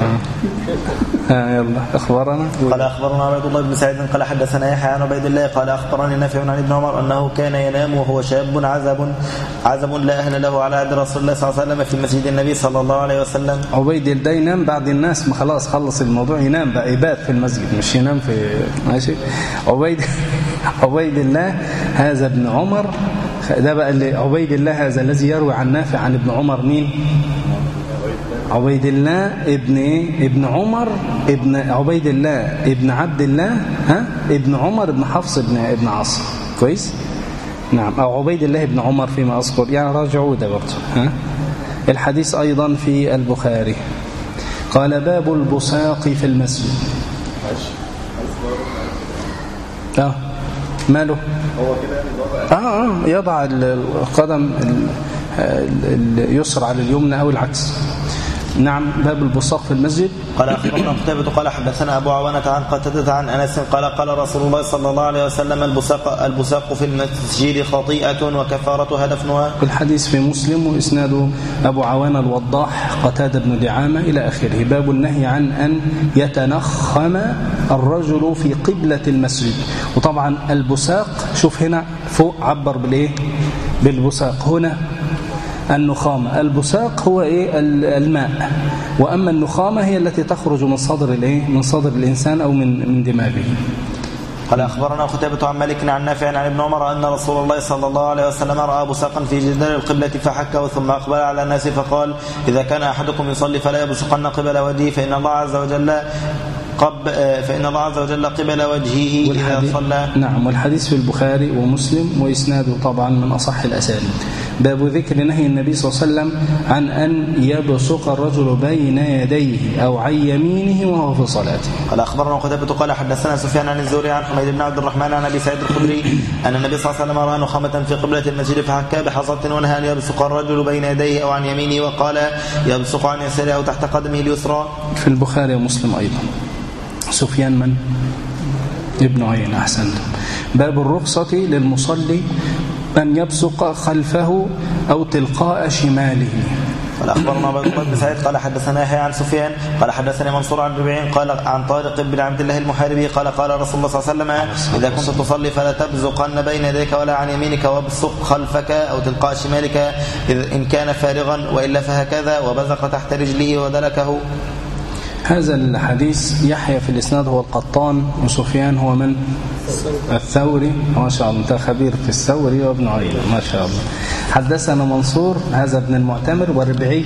يلا أخبرنا. قال أخبرنا عبد الله بن سعيد قال حدثنا يحيى عن عبيد الله قال أخبرني نافع عن ابن عمر أنه كان ينام وهو شاب عزب لا أهل له على عهد رسول الله صلى الله عليه وسلم في مسجد النبي صلى الله عليه وسلم. عبيد الله ينام بعد الناس ما خلاص خلص الموضوع، ينام بقى يبات في المسجد مش ينام في ماشي. عبيد الله هذا ابن عمر، ده بقى اللي عبيد الله هذا الذي يروي عن نافع عن ابن عمر. مين؟ عبيد الله ابن عمر ابن عبيد الله ابن عبد الله ابن عمر ابن حفص ابن عاصم كويس. نعم، او عبيد الله ابن عمر فيما اذكر يعني، راجعوا ده برضه. الحديث ايضا في البخاري. قال: باب البصاق في المسجد. ماله هو كده يضع القدم يسرى على اليمنى أو العكس. نعم. باب البصاق في المسجد. قال أخبرنا قتيبة قال حدثنا أبو عوانة عن قتادة عن أنس قال رسول الله صلى الله عليه وسلم البصاق في المسجد خطيئة وكفارتها دفنها. الحديث في مسلم وإسناده أبو عوانة الوضاح قتادة بن دعامة إلى آخره. باب النهي عن أن يتنخم الرجل في قبلة المسجد. وطبعا البصاق شوف هنا فوق عبر بالإيه؟ بالبصاق. هنا النخامة. البصاق هو إيه؟ الماء. وأما النخامة هي التي تخرج من صدر الإيه؟ من صدر الإنسان أو من دماغه. قال أخبرنا قتيبة عن مالك عن نافع عن ابن عمر أن رسول الله صلى الله عليه وسلم رأى بصاقا في جدار القبلة فحكه ثم أقبل على الناس فقال إذا كان أحدكم يصلي فلا يبصقن قبل وجهه فإن الله عز وجل قبل وجهه إذا صلى. نعم. والحديث في البخاري ومسلم وإسناده طبعا من أصح الأسانيد. باب ذكر نهي النبي صلى الله عليه وسلم عن أن يبصق الرجل بين يديه أو عن يمينه وهو في صلاته. قال أخبرنا قتيبة قال حدثنا سفيان عن الزهري عن حميد بن عبد الرحمن عن أبي سعيد الخدري أن النبي صلى الله عليه وسلم رأى نخامة في قبلة المسجد فحكى بحصة ونهى أن يبصق الرجل بين يديه أو عن يمينه وقال يبصق عن يساره أو تحت قدمه اليسرى. في البخاري ومسلم أيضا. سفيان من؟ ابن عيينة. أحسنت. باب الرخصة للمصلي أن يبصق خلفه أو تلقاء شماله. قال أخبرنا عبد الله بن سعيد قال حدثنا يحيى عن سفيان قال حدثني منصور عن ربيع قال عن طارق بن عبد الله المحاربي قال رسول الله صلى الله عليه وسلم إذا كنت تصلي فلا تبزقن بين يديك ولا عن يمينك وابصق خلفك أو تلقاء شمالك إن كان فارغا وإلا فهكذا وبزق تحت رجله ودلكه. هذا الحديث يحيى في الإسناد هو القطان وسفيان هو من؟ الثوري. ما شاء الله أنت خبير في الثوري وابن عيينة ما شاء الله. حدثنا منصور هذا ابن المعتمر وربعي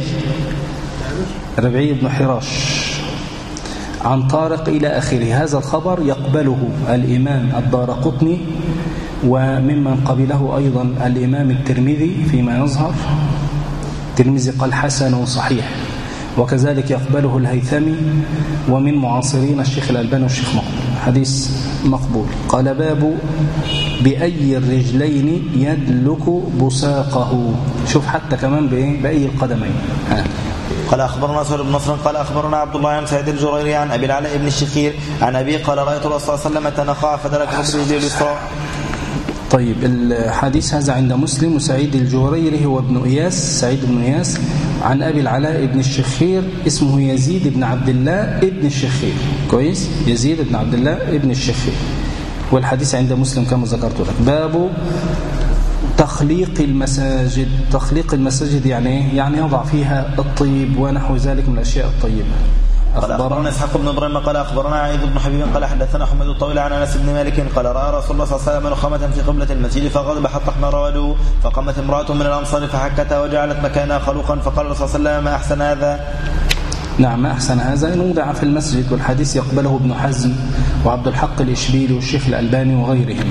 بن حراش عن طارق إلى آخره. هذا الخبر يقبله الإمام الدارقطني وممن قبله أيضا الإمام الترمذي فيما يظهر. الترمذي قال حسن صحيح وكذلك يقبله الهيثمي ومن معاصرين الشيخ الألباني والشيخ مقبول. حديث مقبول. قال باب بأي الرجلين يدلك بصاقه. شوف حتى كمان بأي القدمين. قال أخبرنا سهل بن نصر قال أخبرنا عبد الله عن سعيد الجريري عن أبي العلاء بن الشخير عن أبي قال رأيت الرسول صلى الله عليه وسلم تنخع فدلك برجله اليسرى. طيب الحديث هذا عند مسلم. وسعيد الجريري هو ابن إياس سعيد بن إياس عن أبي العلاء بن الشخير اسمه يزيد بن عبد الله ابن الشخير. كويس. يزيد بن عبد الله ابن الشخير. والحديث عند مسلم كما ذكرت لك. باب تخليق المساجد. تخليق المساجد يعني ايه؟ يعني يضع فيها الطيب ونحو ذلك من الأشياء الطيبة. قال أخبرنا إسحاق بن إبراهيم قال أخبرنا عيد بن حبيب قال حدثنا حميد الطويل عن أنس بن مالك قال رأى رسول الله صلى الله عليه وسلم نخامة في قبلة المسجد فغضب حتى احمر وجهه فقامت امرأة من الأنصار فحكتها وجعلت مكانها خلوقا فقال الرسول صلى الله عليه وسلم ما أحسن هذا. نعم ما أحسن هذا إن وضع في المسجد. والحديث يقبله ابن حزم وعبد الحق الإشبيلي والشيخ الألباني وغيرهم.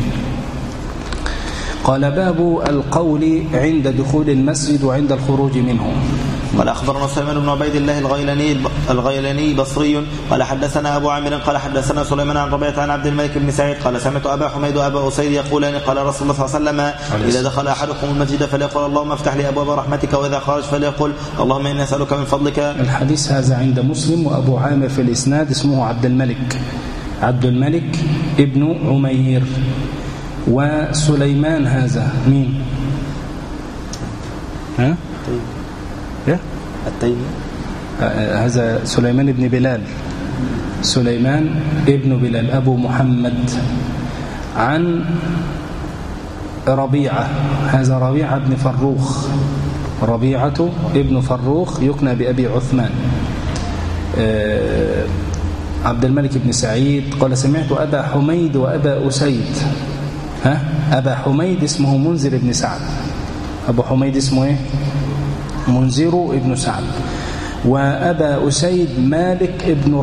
قال باب القول عند دخول المسجد وعند الخروج منه. قال أخبرنا سليمان بن عبيد الله الغيلاني بصري قال حدثنا أبو عامر قال حدثنا سليمان عن ربيعة عن عبد الملك بن سعيد قال سمعت أبا حميد وأبا أسيد يقولان قال رسول الله صلى الله عليه وسلم إذا دخل أحدكم المسجد فليقول اللهم افتح لي أبواب رحمتك وإذا خرج فليقول اللهم إني أسألك من فضلك. الحديث هذا عند مسلم. وأبو عامر في الإسناد اسمه عبد الملك ابن عمير. وسليمان هذا مين؟ ها؟ التيمي. هذا سليمان بن بلال. سليمان ابن بلال أبو محمد عن ربيعة. هذا ربيعة بن فروخ. ربيعة ابن فروخ يكنى بأبي عثمان. عبد الملك بن سعيد قال سمعت أبا حميد وأبا أسيد. أبا حميد اسمه منذر بن سعد. أبو حميد اسمه إيه؟ منذر ابن سعد. وأبا أسيد مالك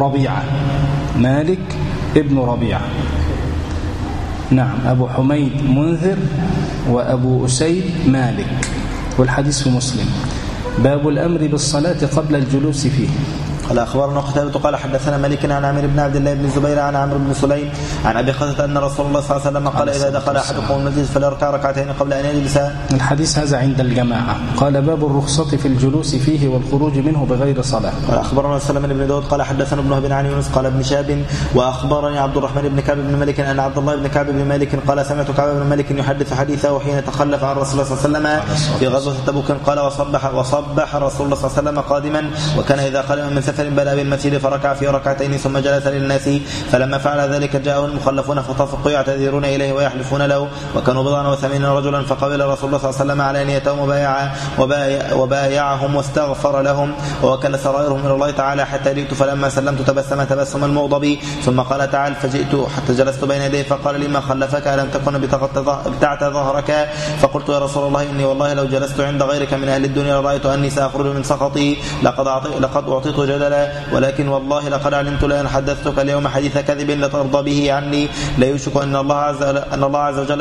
ابن ربيعة. نعم أبو حميد منذر وأبو أسيد مالك. والحديث في مسلم. باب الأمر بالصلاة قبل الجلوس فيه. قال أخبرنا قتادة قال حدثنا مالك عن عامر بن عبد الله بن الزبير عن عمرو بن سليم عن أبي قتادة أن رسول الله صلى الله عليه وسلم قال إذا دخل أحدكم المسجد فليركع ركعتين قبل أن يجلس. الحديث هذا عند الجماعة. قال باب الرخصة في الجلوس فيه والخروج منه بغير صلاة. قال أخبرنا سلمان بن داود قال حدثنا ابن وهب عن يونس قال ابن شهاب وأخبرني عبد الرحمن بن كعب بن مالك أن عبد الله بن كعب بن مالك قال سمعت كعب بن مالك يحدث حديثه حين تخلف عن رسول الله صلى الله عليه وسلم في غزوة تبوك قال وصبح رسول الله صلى الله عليه وسلم قادما وكان إذا قدم من سفر بدأ بالمسجد فركع في ركعتين ثم جلس للناس فلما فعل ذلك جاءه المخلفون فطفقوا يعتذرون إليه ويحلفون له وكانوا 80 رجلا فقبل رسول الله صلى الله عليه وسلم على نيتهم وبايعهم واستغفر لهم ووكل سرائرهم إلى الله تعالى حتى جئت فلما سلمت تبسم المغضب ثم قال تعال فجئت حتى جلست بين يديه فقال لي ما خلفك ألم تكن بتعت ظهرك فقلت يا رسول الله إني والله لو جلست عند غيرك من أهل الدنيا لرأيت أني سأخرج من سخطي لقد أعطيت جدلا ولكن والله لقد علمت لأن حدثتك اليوم حديث كذب لترضى به عني لا يشك أن الله عز وجل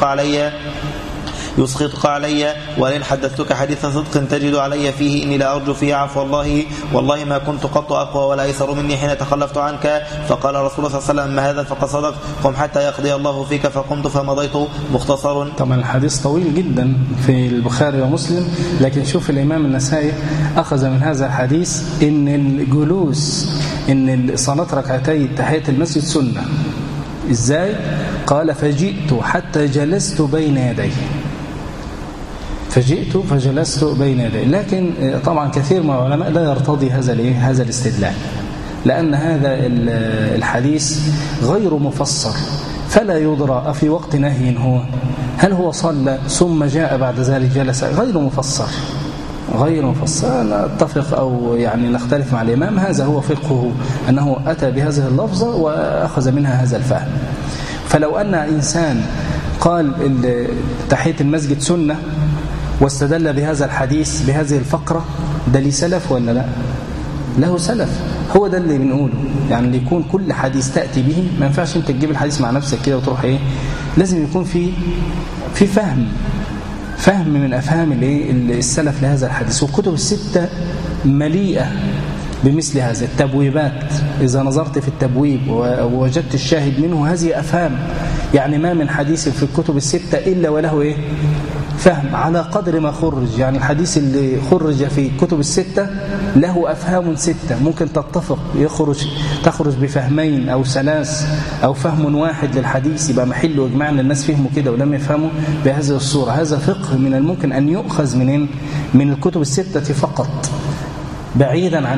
يسخطك علي ولئن حدثتك حديث صدق تجد علي فيه إني لا أرجو فيه عفو الله والله ما كنت قط أقوى ولا أيسر مني حين تخلفت عنك فقال رسول الله صلى الله عليه وسلم ما هذا فقد صدق قم حتى يقضي الله فيك فقمت فمضيت مختصر. طبعا الحديث طويل جدا في البخاري ومسلم لكن شوف الإمام النسائي أخذ من هذا الحديث إن الجلوس إن صلاة ركعتي تحية المسجد سنة. إزاي؟ قال فجئت حتى جلست بين يديه فجلست بين يديه لكن طبعا كثير من العلماء لا يرتضي هذا الاستدلال لأن هذا الحديث غير مفسر فلا يدرى أفي وقت نهي هو هل هو صلى ثم جاء بعد ذلك جلس غير مفسر نتفق أو يعني نختلف مع الإمام هذا هو فقهه أنه أتى بهذه اللفظة وأخذ منها هذا الفهم. فلو أن إنسان قال تحية المسجد سنة واستدل بهذا الحديث بهذه الفقرة ده ليه سلف ولا لا؟ له سلف. هو ده اللي بنقوله يعني اللي يكون كل حديث تأتي به ما ينفعش انت تجيب الحديث مع نفسك كده وتروح ايه لازم يكون في فهم من أفهام السلف لهذا الحديث. والكتب الستة مليئة بمثل هذا التبويبات. إذا نظرت في التبويب ووجدت الشاهد منه هذه أفهام يعني ما من حديث في الكتب الستة إلا وله فهم على قدر ما خرج. يعني الحديث اللي خرج في الكتب الستة له أفهام 6 ممكن تتفق تخرج بفهمين أو 3 أو فهم واحد للحديث يبقى محله إجماع أن الناس فهموا كده ولم يفهموا بهذه الصورة. هذا فقه من الممكن أن يؤخذ من الكتب الستة فقط بعيدا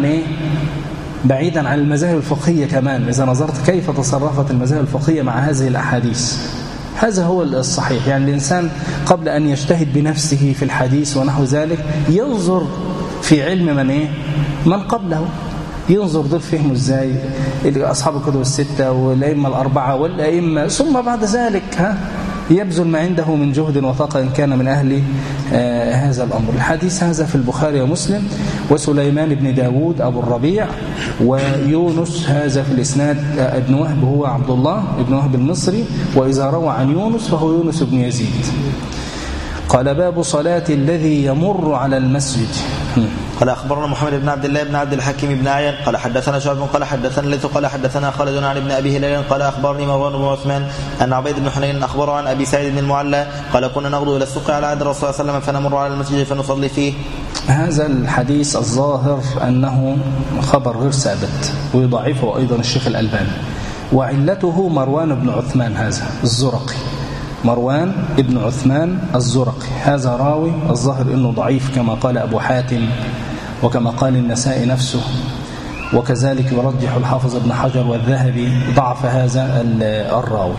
عن المذاهب الفقهية كمان. إذا نظرت كيف تصرفت المذاهب الفقهية مع هذه الأحاديث هذا هو الصحيح. يعني الإنسان قبل أن يجتهد بنفسه في الحديث ونحو ذلك ينظر في علم من قبله ينظر دول فهموا ازاي أصحاب الكتب الستة والأئمة الأربعة والأئمة ثم بعد ذلك يبذل ما عنده من جهد وطاقة إن كان من أهل هذا الأمر. الحديث هذا في البخاري ومسلم وسليمان بن داود أبو الربيع ويونس هذا في الإسناد ابن وهب هو عبد الله ابن وهب المصري وإذا روى عن يونس فهو يونس بن يزيد. قال باب صلاة الذي يمر على المسجد. قال أخبرنا محمد بن عبد الله بن عبد الحكيم بن عيان قال حدثنا شعب قال حدثنا الليث قال حدثنا خالد عن ابن أبي هلال قال أخبرني مروان بن عثمان أن عبيد بن حنين أخبره عن أبي سعيد بن المعلى قال كنا نغدو إلى السوق على عهد الرسول صلى الله عليه وسلم فنمر على المسجد فنصلي فيه. هذا الحديث الظاهر أنه خبر غير ثابت ويضعفه أيضا الشيخ الألباني وعلته مروان بن عثمان هذا الزرقي مروان ابن عثمان الزرقي هذا راوي الظاهر أنه ضعيف كما قال أبو حاتم وكما قال النسائي نفسه وكذلك يرجح الحافظ ابن حجر والذهبي ضعف هذا الراوي.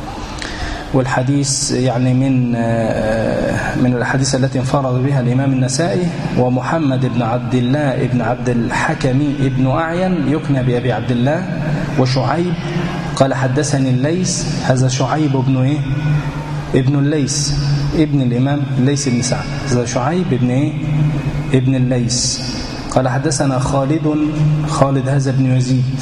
والحديث يعني من الأحاديث التي انفرد بها الإمام النسائي. ومحمد بن عبد الله ابن عبد الحكم ابن أعين يكنى بأبي عبد الله. وشعيب قال حدثني الليث هذا شعيب ابن الليث ابن الإمام الليث بن سعد هذا شعيب ابن الليث قال حدثنا خالد هذا ابن يزيد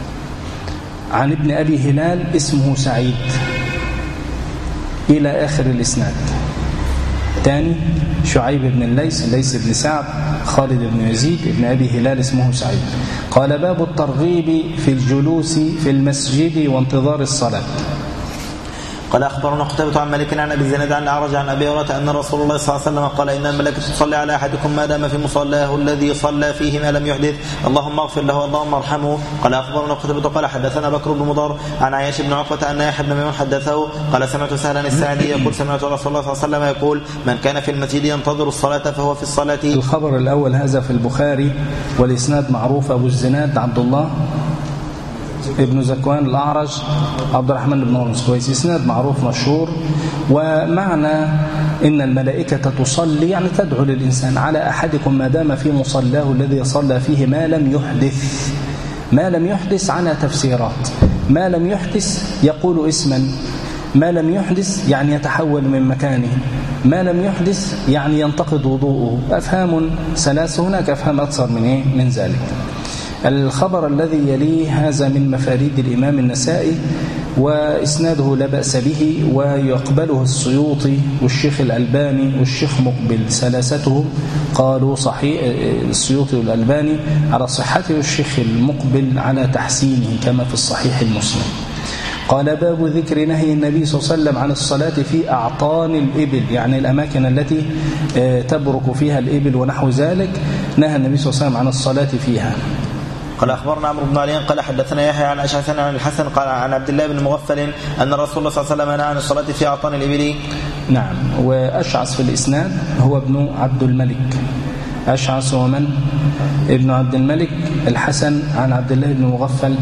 عن ابن أبي هلال اسمه سعيد إلى آخر الإسناد. تاني شعيب بن الليث بن سعد، خالد بن يزيد بن أبي هلال اسمه سعيد. قال باب الترغيب في الجلوس في المسجد وانتظار الصلاة. قال أخبرنا قتيبة عن مالك عن أبي الزناد عن الأعرج عن أبي هريرة أن رسول الله صلى الله عليه وسلم قال إن الملائكة تصلي على أحدكم ما دام في مصلاه الذي صلى فيه ما لم يحدث اللهم اغفر له اللهم ارحمه. قال أخبرنا قتيبة قال حدثنا بكر بن مضر عن عياش بن عقبة أن يحيى بن ميمون حدثه قال سمعت سهلا الساعدي يقول سمعت رسول الله صلى الله عليه وسلم يقول من كان في المسجد ينتظر الصلاة فهو في الصلاة. الخبر الأول هذا في البخاري والإسناد معروف. أبو الزناد عبد الله ابن زكوان الأعرج عبد الرحمن بن هرمز، كويس، إسناد معروف مشهور. ومعنى إن الملائكة تصلي يعني تدعو للإنسان على أحدكم ما دام في مصلاه الذي صلى فيه ما لم يحدث. ما لم يحدث على تفسيرات. ما لم يحدث يقول اسما، ما لم يحدث يعني يتحول من مكانه، ما لم يحدث يعني ينتقض وضوءه. أفهام ثلاث، هناك أفهام أكثر من ذلك. الخبر الذي يليه هذا من مفاريد الإمام النسائي وإسناده لا بأس به ويقبله السيوطي والشيخ الألباني والشيخ مقبل، ثلاثته قالوا صحيح، السيوطي والألباني على صحته والشيخ المقبل على تحسينه كما في الصحيح المسلم. قال باب ذكر نهي النبي صلى الله عليه وسلم عن الصلاة في أعطان الإبل، يعني الأماكن التي تبرك فيها الإبل ونحو ذلك، نهى النبي صلى الله عليه وسلم عن الصلاة فيها. قال أخبرنا عمرو بن علي قال حدثنا يحيى عن أشعث عن الحسن قال عن عبد الله بن مغفل أن رسول الله صلى الله عليه وسلم نهى عن الصلاة في أعطان الإبل. نعم. وأشعث في الإسناد هو ابن عبد الملك. أشعث هو من؟ ابن عبد الملك. الحسن عن عبد الله بن مغفل،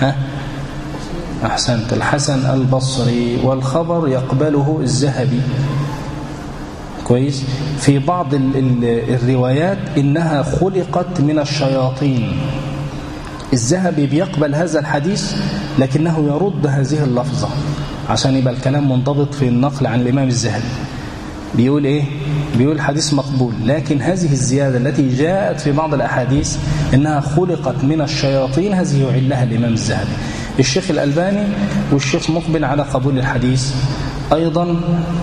أحسنت، الحسن البصري. والخبر يقبله الذهبي، كويس. في بعض الروايات إنها خلقت من الشياطين. الذهبي بيقبل هذا الحديث لكنه يرد هذه اللفظة عشان يبقى الكلام منضبط في النقل عن الإمام الذهبي. بيقول إيه؟ بيقول حديث مقبول، لكن هذه الزيادة التي جاءت في بعض الأحاديث إنها خلقت من الشياطين، هذه يعلها الإمام الذهبي. الشيخ الألباني والشيخ مقبل على قبول الحديث أيضا.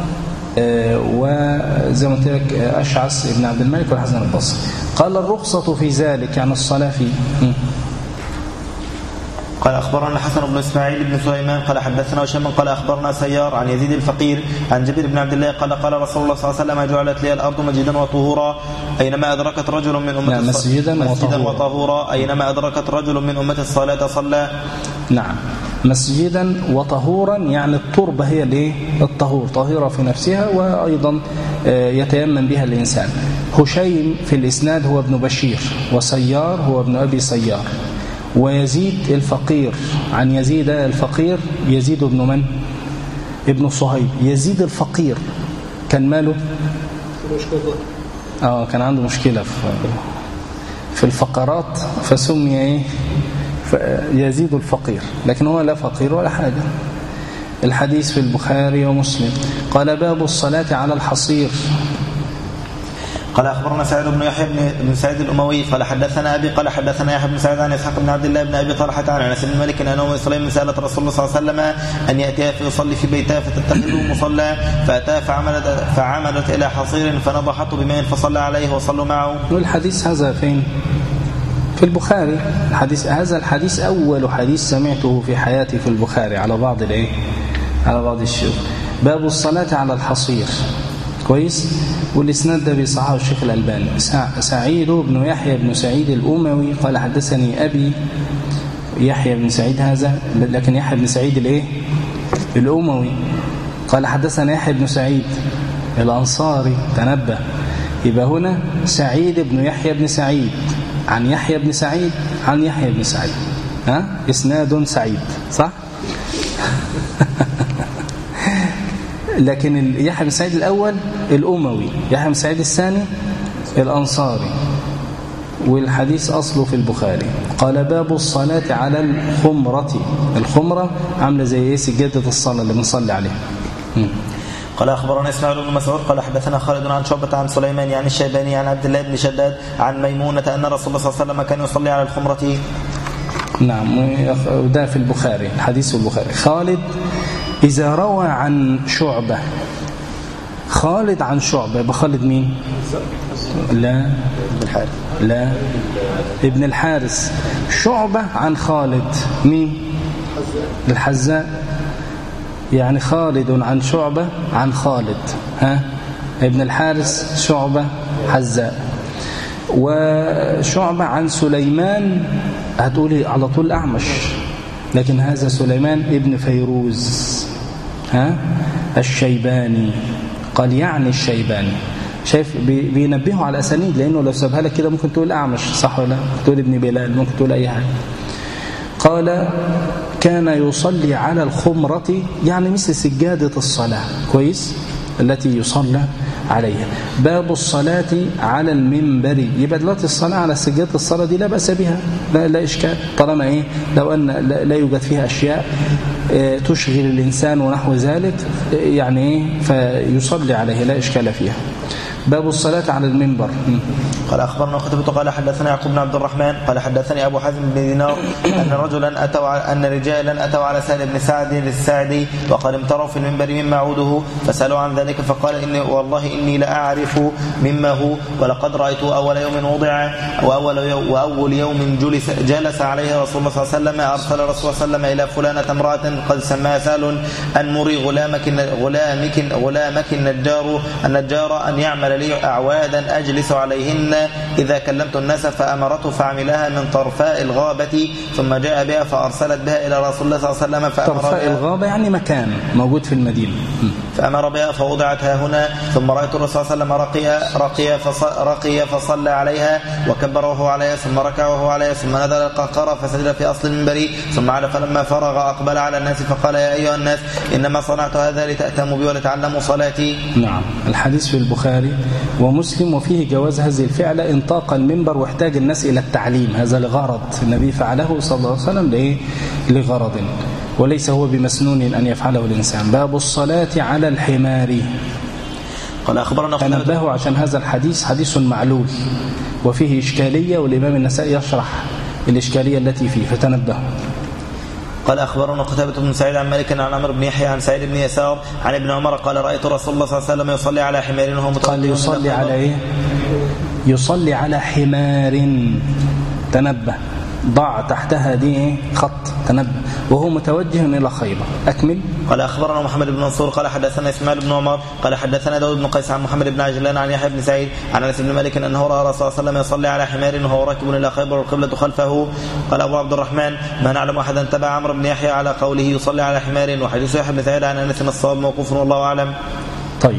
وزي ما قلت لك أشعث ابن عبد الملك والحسن البصري. قال الرخصة في ذلك يعني الصلاة فيه. قال أخبرنا الحسن بن إسماعيل بن سليمان قال حدثنا هشام قال أخبرنا سيار عن يزيد الفقير عن جابر بن عبد الله قال قال رسول الله صلى الله عليه وسلم جعلت لي الأرض مسجدا وطهورا أينما أدركت رجل من أمة مسجدا وطهورا أينما أدركت رجل من أمة الصلاة صلى. نعم، مسجدا وطهورا يعني التربة هي الايه؟ الطهور، طاهرة في نفسها وأيضا يتيمم بها الإنسان. هشيم في الإسناد هو ابن بشير، وسيار هو ابن أبي سيار. ويزيد الفقير عن يزيد الفقير، يزيد ابن من؟ ابن صهيب. يزيد الفقير كان ماله؟ كان عنده مشكلة في الفقرات فسمي ايه؟ يزيد الفقير، لكن هو لا فقير ولا حاجة. الحديث في البخاري ومسلم. قال باب الصلاة على الحصير. قال أخبرنا سعيد بن يحيى بن سعيد الأموي قال حدثنا أبي قال حدثنا يحيى بن سعيد عن إسحاق بن عبد الله بن أبي طلحة عن أنس بن مالك أن أم سليم سألت رسول الله صلى الله عليه وسلم أن يأتيها فيصلي في بيتها فتتخذه مصلى، فأتاها فعمدت إلى حصير فنضحته بماء فصلى عليه وصلوا معه. والحديث هذا فين؟ في البخاري. هذا الحديث أول حديث سمعته في حياتي في البخاري على بعض الشيوخ. باب الصلاة على الحصير، كويس. والإسناد ده بيصححه الشيخ الألباني. سعيد بن يحيى بن سعيد الأموي قال حدثني أبي يحيى بن سعيد هذا، لكن يحيى بن سعيد الأموي. قال حدثنا يحيى بن سعيد الأنصاري، تنبه، يبقى هنا سعيد بن يحيى بن سعيد عن يحيى بن سعيد عن يحيى بن سعيد، إسناد سعيد، صح؟ لكن يحيى بن سعيد الأول الأموي، يحيى بن سعيد الثاني الأنصاري، والحديث أصله في البخاري. قال باب الصلاة على الخمرة. الخمرة عاملة زي سجادة الصلاة اللي بنصلي عليها. قال أخبرنا إسماعيل بن مسعود قال حدثنا خالد عن شعبة عن سليمان يعني الشيباني عن عبد الله بن شداد عن ميمونة أن رسول الله صلى الله عليه وسلم كان يصلي على الخمرة. نعم، وده في البخاري، الحديث في البخاري. خالد إذا روى عن شعبة خالد عن شعبة، يبقى خالد مين؟ لا لا ابن الحارث. شعبة عن خالد مين؟ الحذاء. يعني خالد عن شعبة عن خالد، ها؟ ابن الحارث شعبة حذاء. وشعبة عن سليمان، هتقولي على طول أعمش، لكن هذا سليمان ابن فيروز، ها؟ الشيباني. قال يعني الشيباني. شايف بينبهوا على الأسانيد، لأنه لو سابها لك كده ممكن تقول أعمش، صح ولا؟ ممكن تقول ابن بلال، ممكن تقول أي حاجة. قال كان يصلي على الخمرة، يعني مثل سجادة الصلاة، كويس، التي يصلى عليها. باب الصلاة على المنبر، يبقى دلوقتي الصلاة على سجادة الصلاة دي لا بأس بها، لا إشكال، طالما لو أن لا يوجد فيها أشياء تشغل الإنسان ونحو ذلك، يعني فيصلي عليه لا إشكال فيها. باب الصلاة على المنبر. قال أخبرنا قتيبة قال حدثنا يعقوب بن عبد الرحمن قال حدثني أبو حازم بن دينار أن رجالا أتوا على سهل بن سعد الساعدي وقد امتروا في المنبر مما عوده، فسألوا عن ذلك فقال والله إني لأعرف مما هو، ولقد رأيت أول يوم وضع وأول يوم جلس عليه رسول الله صلى الله عليه وسلم. أرسل رسول الله صلى الله عليه وسلم إلى فلانة امرأة قد سماها سهل أن مري غلامك النجار أن يعمل لي أعوادا أجلس عليهن إذا كلمت الناس، فأمرته فعملها من طرفاء الغابة، ثم جاء بها فأرسلت بها إلى رسول الله صلى الله عليه وسلم. طرفاء الغابة يعني مكان موجود في المدينة. فأمر بها فوضعتها هنا، ثم رأيت الرسول صلى الله عليه وسلم رقي فصلى عليها وكبر وهو عليها، ثم ركع وهو عليها، ثم نزل القهقرة فسجد في أصل المنبر، ثم عاد فلما فرغ أقبل على الناس فقال يا أيها الناس إنما صنعت هذا لتأتموا بي ولتعلموا صلاتي. نعم. الحديث في البخاري ومسلم، وفيه جواز هذه الفعلة إن طاق المنبر واحتاج الناس إلى التعليم، هذا لغرض، النبي فعله صلى الله عليه وسلم لغرض، وليس هو بمسنون أن يفعله الإنسان. باب الصلاة على الحمار. قال أخبرنا تنبهوا عشان هذا الحديث حديث معلول وفيه إشكالية، والإمام النسائي يشرح الإشكالية التي فيه، فتنبهوا. قال أخبرنا قتيبة بن سعيد عن مالك عن عمرو بن يحيى عن سعيد بن يسار عن ابن عمر قال رأيت رسول الله صلى الله عليه وسلم يصلي على حمار وهو متوجه. قال يصلي على إيه؟ يصلي على حمار. تنبه، ضع تحتها دي خط، تنبه، وهو متوجه إلى خيبر. أكمل. قال أخبرنا محمد بن منصور قال حدثنا إسماعيل بن عمر قال حدثنا داود بن قيس عن محمد بن عجلان عن يحيى بن سعيد عن أنس بن مالك أنه رأى رسول الله صلى الله عليه وسلم يصلي على حمار وهو راكب إلى خيبر والقبلة خلفه. قال أبو عبد الرحمن ما نعلم أحدا تبع عمرو بن يحيى على قوله يصلي على حمار، وحديث يحيى بن سعيد عن أنس الصواب موقوف والله أعلم. طيب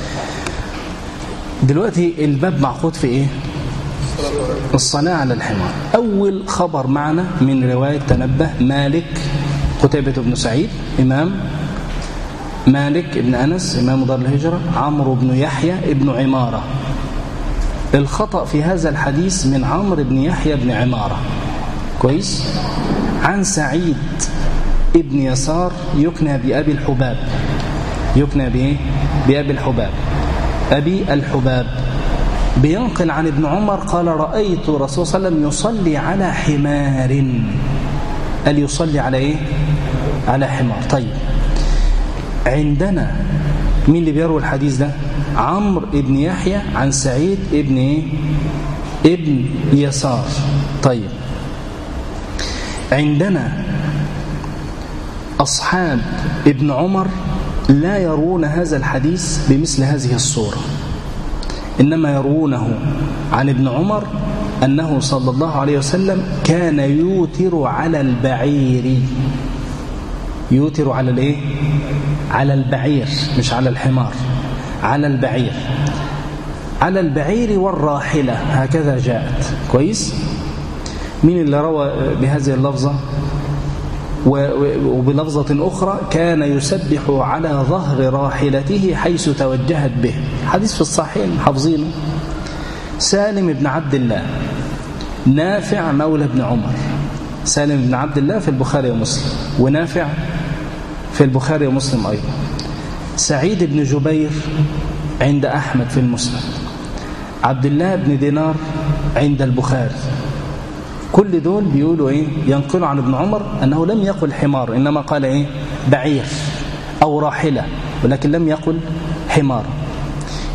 دلوقتي الباب معقود في إيه؟ الصلاة على الحمار. أول خبر معنا من رواية تنبه مالك قتيبة بن سعيد إمام، مالك ابن أنس إمام دار الهجرة، عمرو بن يحيى ابن عمارة. الخطأ في هذا الحديث من عمرو بن يحيى ابن عمارة، كويس، عن سعيد ابن يسار يكنى بأبي الحباب، يكنى بأبي الحباب، أبي الحباب، بينقل عن ابن عمر قال رأيت رسول صلى الله عليه وسلم يصلي على حمار. قال يصلي على إيه؟ على حمار. طيب عندنا مين اللي بيروي الحديث ده؟ عمرو ابن يحيى عن سعيد ابن إيه؟ ابن يسار. طيب عندنا أصحاب ابن عمر لا يرون هذا الحديث بمثل هذه الصورة، إنما يروونه عن ابن عمر أنه صلى الله عليه وسلم كان يوتر على البعير. يوتر على الإيه؟ على البعير، مش على الحمار، على البعير، على البعير والراحلة، هكذا جاءت. كويس. مين اللي روى بهذه اللفظة؟ وبلفظة أخرى كان يسبح على ظهر راحلته حيث توجهت به. حديث في الصحيحين حافظينه. سالم بن عبد الله، نافع مولى ابن عمر. سالم بن عبد الله في البخاري ومسلم، ونافع في البخاري ومسلم أيضا. سعيد بن جبير عند أحمد في المسند. عبد الله بن دينار عند البخاري. كل دول بيقولوا إيه؟ ينقلوا عن ابن عمر أنه لم يقل حمار، إنما قال إيه؟ بعير أو راحلة، ولكن لم يقل حمار.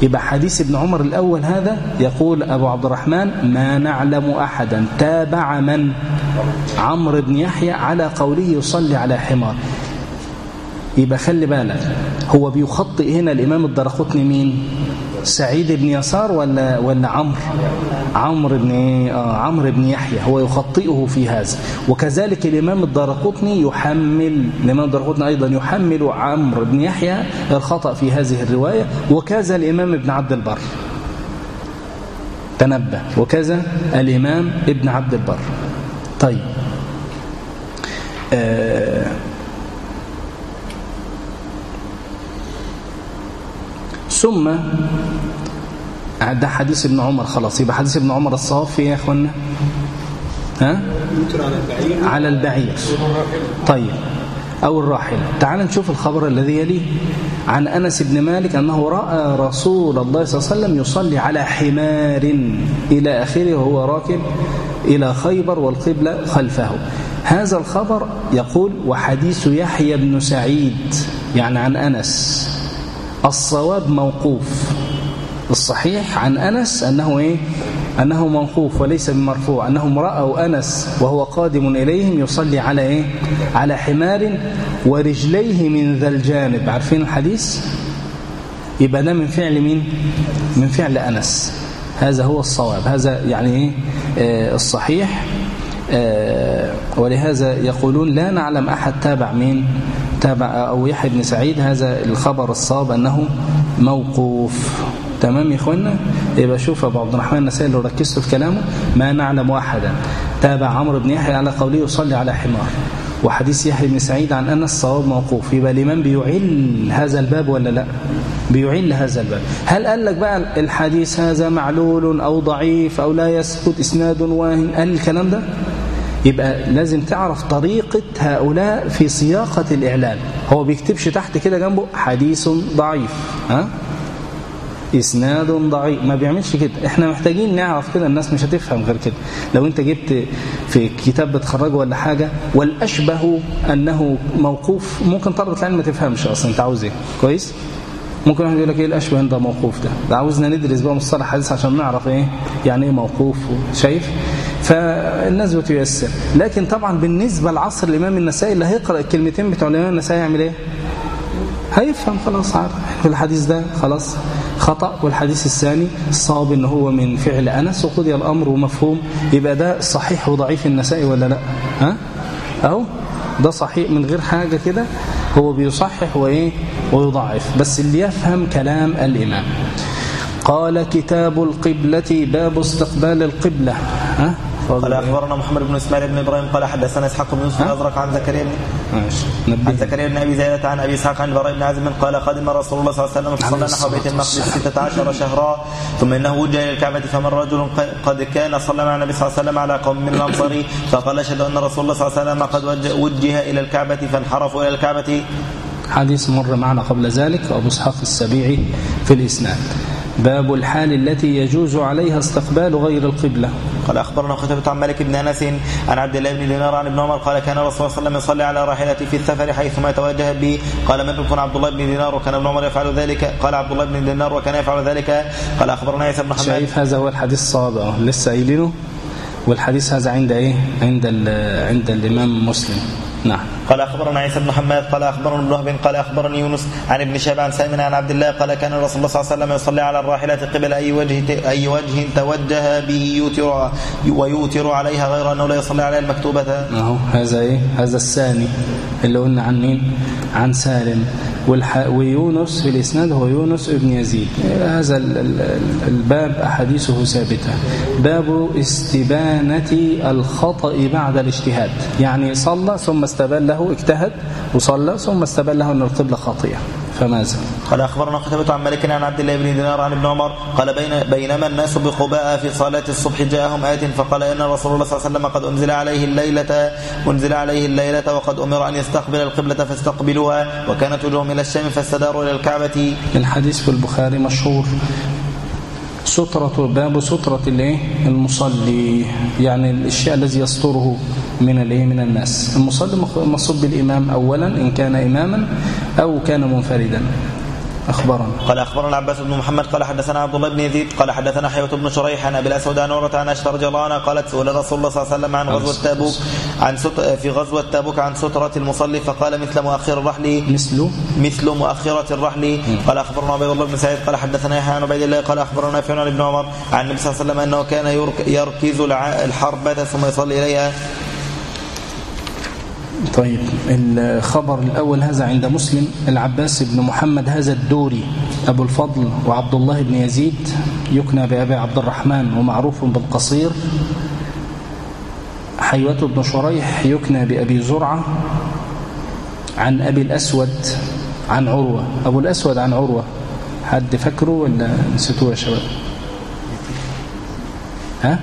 يبقى حديث ابن عمر الأول هذا يقول أبو عبد الرحمن ما نعلم أحدا تابع من عمرو بن يحيى على قوله يصلي على حمار. يبقى خلي بالك، هو بيخطئ هنا الإمام الدرقطني مين؟ سعيد بن يسار ولا عمرو بن يحيى، هو يخطئه في هذا. وكذلك الإمام الدرقطني أيضا يحمل عمرو بن يحيى الخطأ في هذه الرواية، وكذا الإمام ابن عبد البر، تنبه، وكذا الإمام ابن عبد البر. طيب ثم ده حديث ابن عمر، خلاص يبقى حديث ابن عمر الصواب فيه يا اخوانا على البعير. طيب أو الراحلة. تعال نشوف الخبر الذي يليه. عن أنس بن مالك أنه رأى رسول الله صلى الله عليه وسلم يصلي على حمار إلى آخره وهو راكب إلى خيبر والقبلة خلفه. هذا الخبر يقول وحديث يحيى بن سعيد يعني عن أنس الصواب موقوف. الصحيح عن أنس أنه موقوف وليس بمرفوع، أنهم رأوا أنس وهو قادم إليهم يصلي على على حمار ورجليه من ذا الجانب. عارفين الحديث؟ يبقى ده من فعل مين؟ من فعل أنس. هذا هو الصواب، هذا يعني الصحيح. ولهذا يقولون لا نعلم أحد تابع مين؟ تابع أو يحيى بن سعيد. هذا الخبر الصواب أنه موقوف. تمام يا إخوانا؟ يبقى شوف أبو عبد الرحمن النسائي اللي ركزت في كلامه ما نعلم أحدا تابع عمرو بن يحيى على قوله يصلي على حمار، وحديث يحيى بن سعيد عن أنس صواب موقوف. يبقى الإمام بيعل هذا الباب ولا لا؟ بيعل هذا الباب. هل قال لك بقى الحديث هذا معلول أو ضعيف أو لا يثبت إسناد واهن؟ قال الكلام ده؟ يبقى لازم تعرف طريقة هؤلاء في سياقة الإعلان. هو بيكتبش تحت كده جنبه حديث ضعيف إسناد ضعيف، ما بيعملش كده. احنا محتاجين نعرف كده، الناس مش هتفهم غير كده. لو انت جبت في كتاب بتخرجه ولا حاجة والأشبه أنه موقوف، ممكن طلبة العلم ما تفهمش أصلا انت عاوز ايه. كويس؟ ممكن واحد يقول لك ايه الأشبه عند موقوف ده عاوزنا ندرس بقى مصطلح حديث عشان نعرف يعني ايه موقوف. شايف؟ فالناس بتيسر. لكن طبعا بالنسبة لعصر الإمام النسائي اللي هيقرأ الكلمتين بتوع الإمام النسائي يعمل ايه؟ هيفهم خلاص، عارف الحديث ده خلاص خطأ، والحديث الثاني الصواب ان هو من فعل أنس وقضي الأمر ومفهوم. يبقى ده صحيح وضعيف النسائي ولا لا؟ اهو ده صحيح من غير حاجة كده، هو بيصحح ويضعف، بس اللي يفهم كلام الإمام. قال كتاب القبلة باب استقبال القبلة. قال أخبرنا محمد بن إسماعيل بن إبراهيم قال حدثنا إسحاق بن يوسف الأزرق عن زكريا بن أبي زيادة عن أبي إسحاق عن البراء بن عازب قال قدم رسول الله صلى الله عليه وسلم فصلى نحو بيت المقدس 16 شهرا ثم إنه وجه إلى الكعبة فمر رجل قد كان صلى مع النبي صلى الله عليه وسلم على قوم من الأنصار فقال أشهد أن رسول الله صلى الله عليه وسلم قد وجه إلى الكعبة فانحرفوا إلى الكعبة. حديث مر معنا قبل ذلك وأبو إسحاق السبيعي في الإسناد. باب الحال التي يجوز عليها استقبال غير القبلة. قال أخبرنا قتيبة عن مالك بن أنس عن عبد الله بن دينار عن ابن عمر قال كان رسول الله صلى الله عليه وسلم يصلي على راحلته في السفر حيثما توجه به. قال من يكون عبد الله بن دينار وكان ابن عمر يفعل ذلك. قال عبد الله بن دينار وكان يفعل ذلك. قال أخبرنا عيسى بن حماد. شايف هذا هو الحديث الصواب لسه قايلينه، والحديث هذا عند عند الإمام مسلم. نعم. قال أخبرنا عيسى بن حماد قال أخبرنا ابن وهب قال أخبرني يونس عن ابن شهاب عن سالم عن عبد الله قال كان رسول الله صلى الله عليه وسلم يصلي على الراحلة قبل أي وجه توجه به ويوتر عليها غير أنه لا يصلي عليها المكتوبة. هذا الثاني اللي قلنا عن مين؟ عن سالم. ويونس في الإسناد هو يونس ابن يزيد. هذا الباب أحاديثه ثابتة. باب استبانة الخطأ بعد الاجتهاد، يعني صلى ثم استبان له، اجتهد وصلى ثم استبان له أن القبلة خاطئة فماذا؟ قال أخبرنا قتيبة عن مالك عن عبد الله بن دينار عن ابن عمر قال بينما الناس بقباء في صلاة الصبح جاءهم آت فقال إن رسول الله صلى الله عليه وسلم قد أنزل عليه الليلة وقد أمر أن يستقبل القبلة فاستقبلوها وكانت وجوههم إلى الشام فاستداروا إلى الكعبة. الحديث في البخاري مشهور. باب سترة المصلي، يعني الشيء الذي يستره من الناس. المصلي مقصود بالإمام أولا إن كان إماما أو كان منفردا. أخبرنا. قال أخبرنا العباس بن محمد قال حدثنا عبد الله بن يزيد قال حدثنا حيوة بن شريح عن أبي الأسود عن عروة عن عائشة رضي الله عنها قالت سئل رسول الله صلى الله عليه وسلم عن غزوة تبوك في غزوة تبوك عن سترة المصلي فقال مثل مؤخر الرحل مثل مؤخرة الرحل. قال أخبرنا عبيد الله بن سعيد قال حدثنا يحيى عن عبيد الله قال أخبرنا نافع عن ابن عمر عن النبي صلى الله عليه وسلم أنه كان يركز الحربة ثم يصلي إليها. طيب الخبر الأول هذا عند مسلم. العباس بن محمد هذا الدوري أبو الفضل وعبد الله بن يزيد يكنى بأبي عبد الرحمن ومعروف بالقصير. حيوة بن شريح يكنى بأبي زرعة عن أبي الأسود عن عروة. أبو الأسود عن عروة حد فكره ولا نسيتوه يا شباب؟ ها؟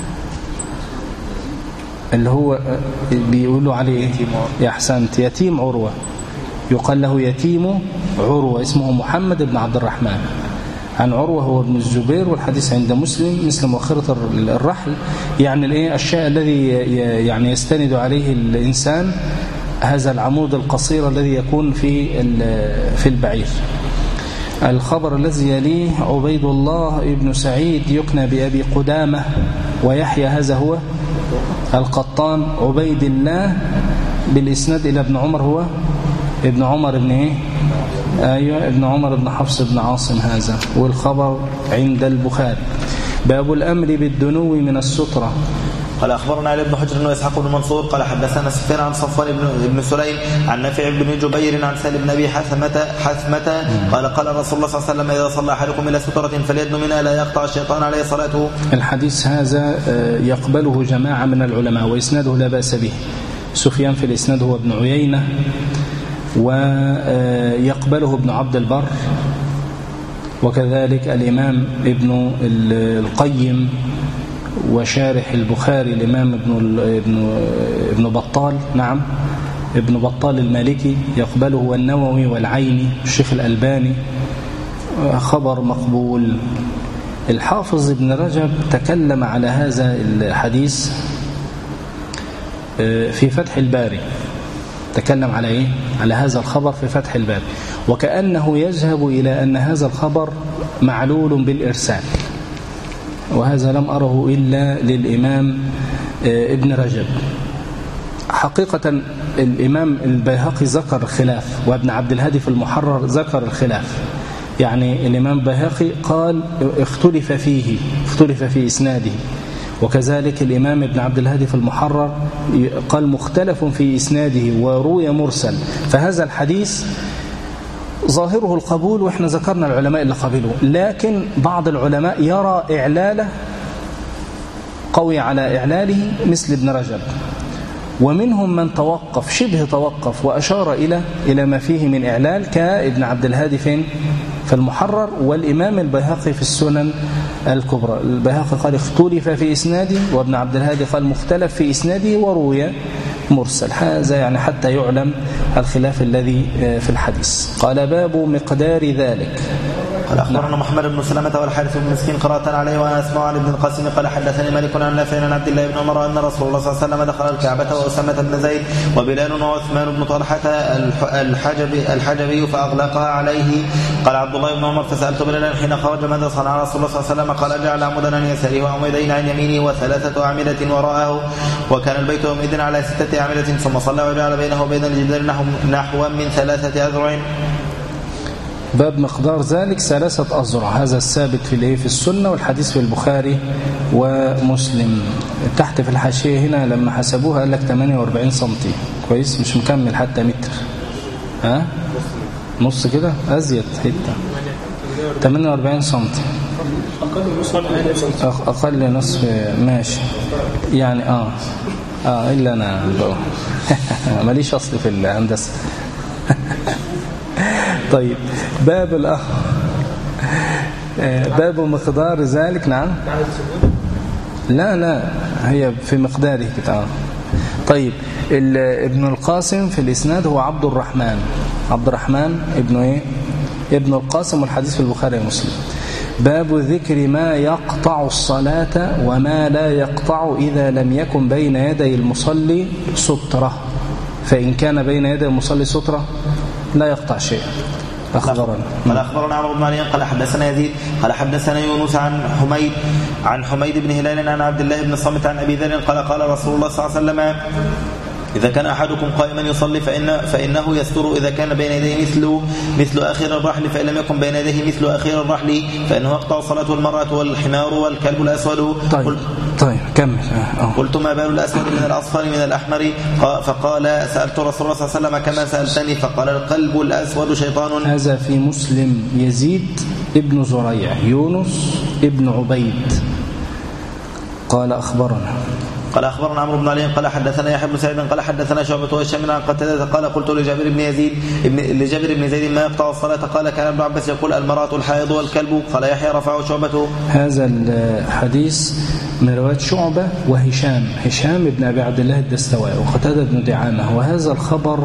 اللي هو بيقولوا عليه يا أحسنت يتيم عروة، يقال له يتيم عروة، اسمه محمد بن عبد الرحمن عن عروة هو ابن الزبير. والحديث عند مسلم مثل مؤخرة الرحل، يعني الشيء الذي يعني يستند عليه الإنسان هذا العمود القصير الذي يكون في البعير. الخبر الذي يليه عبيد الله ابن سعيد يكنى بأبي قدامة ويحيى هذا هو القطان. عبيد الله بالإسناد إلى ابن عمر هو ابن عمر ابن إيه؟ أيوة ابن عمر ابن حفص ابن عاصم هذا. والخبر عند البخاري. باب الأمر بالدنو من السترة. قال أخبرنا علي بن حجر وإسحاق بن منصور قال حدثنا سفيان عن صفوان بن سليم عن نافع بن جبير عن سالم بن أبي حثمة قال قال رسول الله صلى الله عليه وسلم إذا صلى أحدكم إلى سترة فليدن منها لا يقطع الشيطان عليه صلاته. الحديث هذا يقبله جماعة من العلماء وإسناده لا بأس به. سفيان في الإسناد هو ابن عيينة ويقبله ابن عبد البر وكذلك الإمام ابن القيم وشارح البخاري الإمام ابن بطال، نعم ابن بطال المالكي يقبله، والنووي والعيني الشيخ الألباني. خبر مقبول. الحافظ ابن رجب تكلم على هذا الحديث في فتح الباري، تكلم على إيه؟ على هذا الخبر في فتح الباري، وكأنه يذهب إلى أن هذا الخبر معلول بالإرسال، وهذا لم أره إلا للإمام ابن رجب. حقيقة الإمام البيهقي ذكر الخلاف، وابن عبد الهادي في المحرر ذكر الخلاف. يعني الإمام البيهقي قال اختلف في إسناده، وكذلك الإمام ابن عبد الهادي في المحرر قال مختلف في إسناده وروي مرسل. فهذا الحديث ظاهره القبول، وإحنا ذكرنا العلماء اللي قبلوه، لكن بعض العلماء يرى إعلاله قوي على إعلاله مثل ابن رجب، ومنهم من توقف شبه توقف وأشار إلى ما فيه من إعلال كابن عبد الهادي في المحرر، والإمام البيهقي في السنن الكبرى. البيهقي قال اختلف في إسناده، وابن عبد الهادي قال مختلف في إسناده وروي مرسل. هذا يعني حتى يعلم الخلاف الذي في الحديث. قال باب مقدار ذلك. قال أخبرنا محمد بن سلمة والحارث بن مسكين قراءة عليه وأنا أسمع عن ابن القاسم قال حدثني مالك عن نافع عن عبد الله بن عمر أن رسول الله صلى الله عليه وسلم دخل الكعبة وأسامة بن زيد وبلال وعثمان بن طلحة الحجبي فأغلقها عليه. قال عبد الله بن عمر فسألت بلالا حين خرج ماذا صنع رسول الله صلى الله عليه وسلم؟ قال جعل عمودا عن يساره وعمودين عن يمينه وثلاثة أعمدة وراءه، وكان البيت يومئذ على 6 أعمدة، ثم صلى وجعل بينه وبين الجدار نحو من 3 أذرع. باب مقدار ذلك 3 أذرع. هذا الثابت في السنة، والحديث في البخاري ومسلم. تحت في الحاشية هنا لما حسبوها قال لك 48 سنتي، كويس، مش مكمل حتى متر، ها نص كده، أزيد حتة 48 سنتي، أقل نصف، ماشي يعني إلا أنا ماليش أصل في الهندسة. طيب باب باب مقدار ذلك. نعم لا هي في مقداره كده. طيب ابن القاسم في الإسناد هو عبد الرحمن ابن ايه؟ ابن القاسم، والحديث في البخاري ومسلم. باب ذكر ما يقطع الصلاة وما لا يقطع إذا لم يكن بين يدي المصلي سترة. فإن كان بين يدي المصلي سترة لا يقطع شيء، قال أخبرنا عمرو بن علي قال حدثنا يزيد قال حدثنا يونس عن حميد بن هلال عن عبد الله بن الصامت عن أبي ذر قال رسول الله صلى الله عليه وسلم إذا كان أحدكم قائما يصلي فإنه يستر إذا كان بين يديه مثل آخر الرحل، فإن لم يكن بين يديه مثل آخر الرحل فإنه يقطع صلاته المرأة والحمار والكلب الأسود. طيب كمل. قلت ما بال الأسود من الأصفر من الأحمر؟ فقال سألت رسول الله صلى الله عليه وسلم كما سألتني، فقال القلب الأسود شيطان. هذا في مسلم. يزيد ابن زريع يونس ابن عبيد قال أخبرنا عمرو بن علي قال حدثنا يحيى بن سعيد قال حدثنا شعبة وهشام عن قتادة قال قلت لجابر بن زيد ما يقطع الصلاة؟ قال كان ابن عباس يقول المرأة الحائض والكلب. قال يحيى رفعه شعبة. هذا الحديث من رواية شعبة وهشام بن أبي عبد الله الدستوائي وقتادة بن دعامة. وهذا الخبر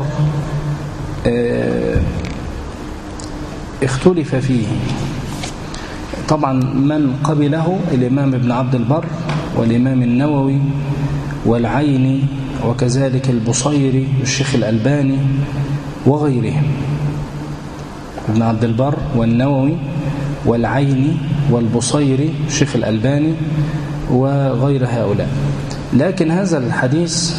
اختلف فيه طبعا من قبله الإمام ابن عبد البر والإمام النووي والعيني وكذلك البصيري والشيخ الألباني وغيرهم. ابن عبد البر والنووي والعيني والبصيري والشيخ الألباني وغير هؤلاء. لكن هذا الحديث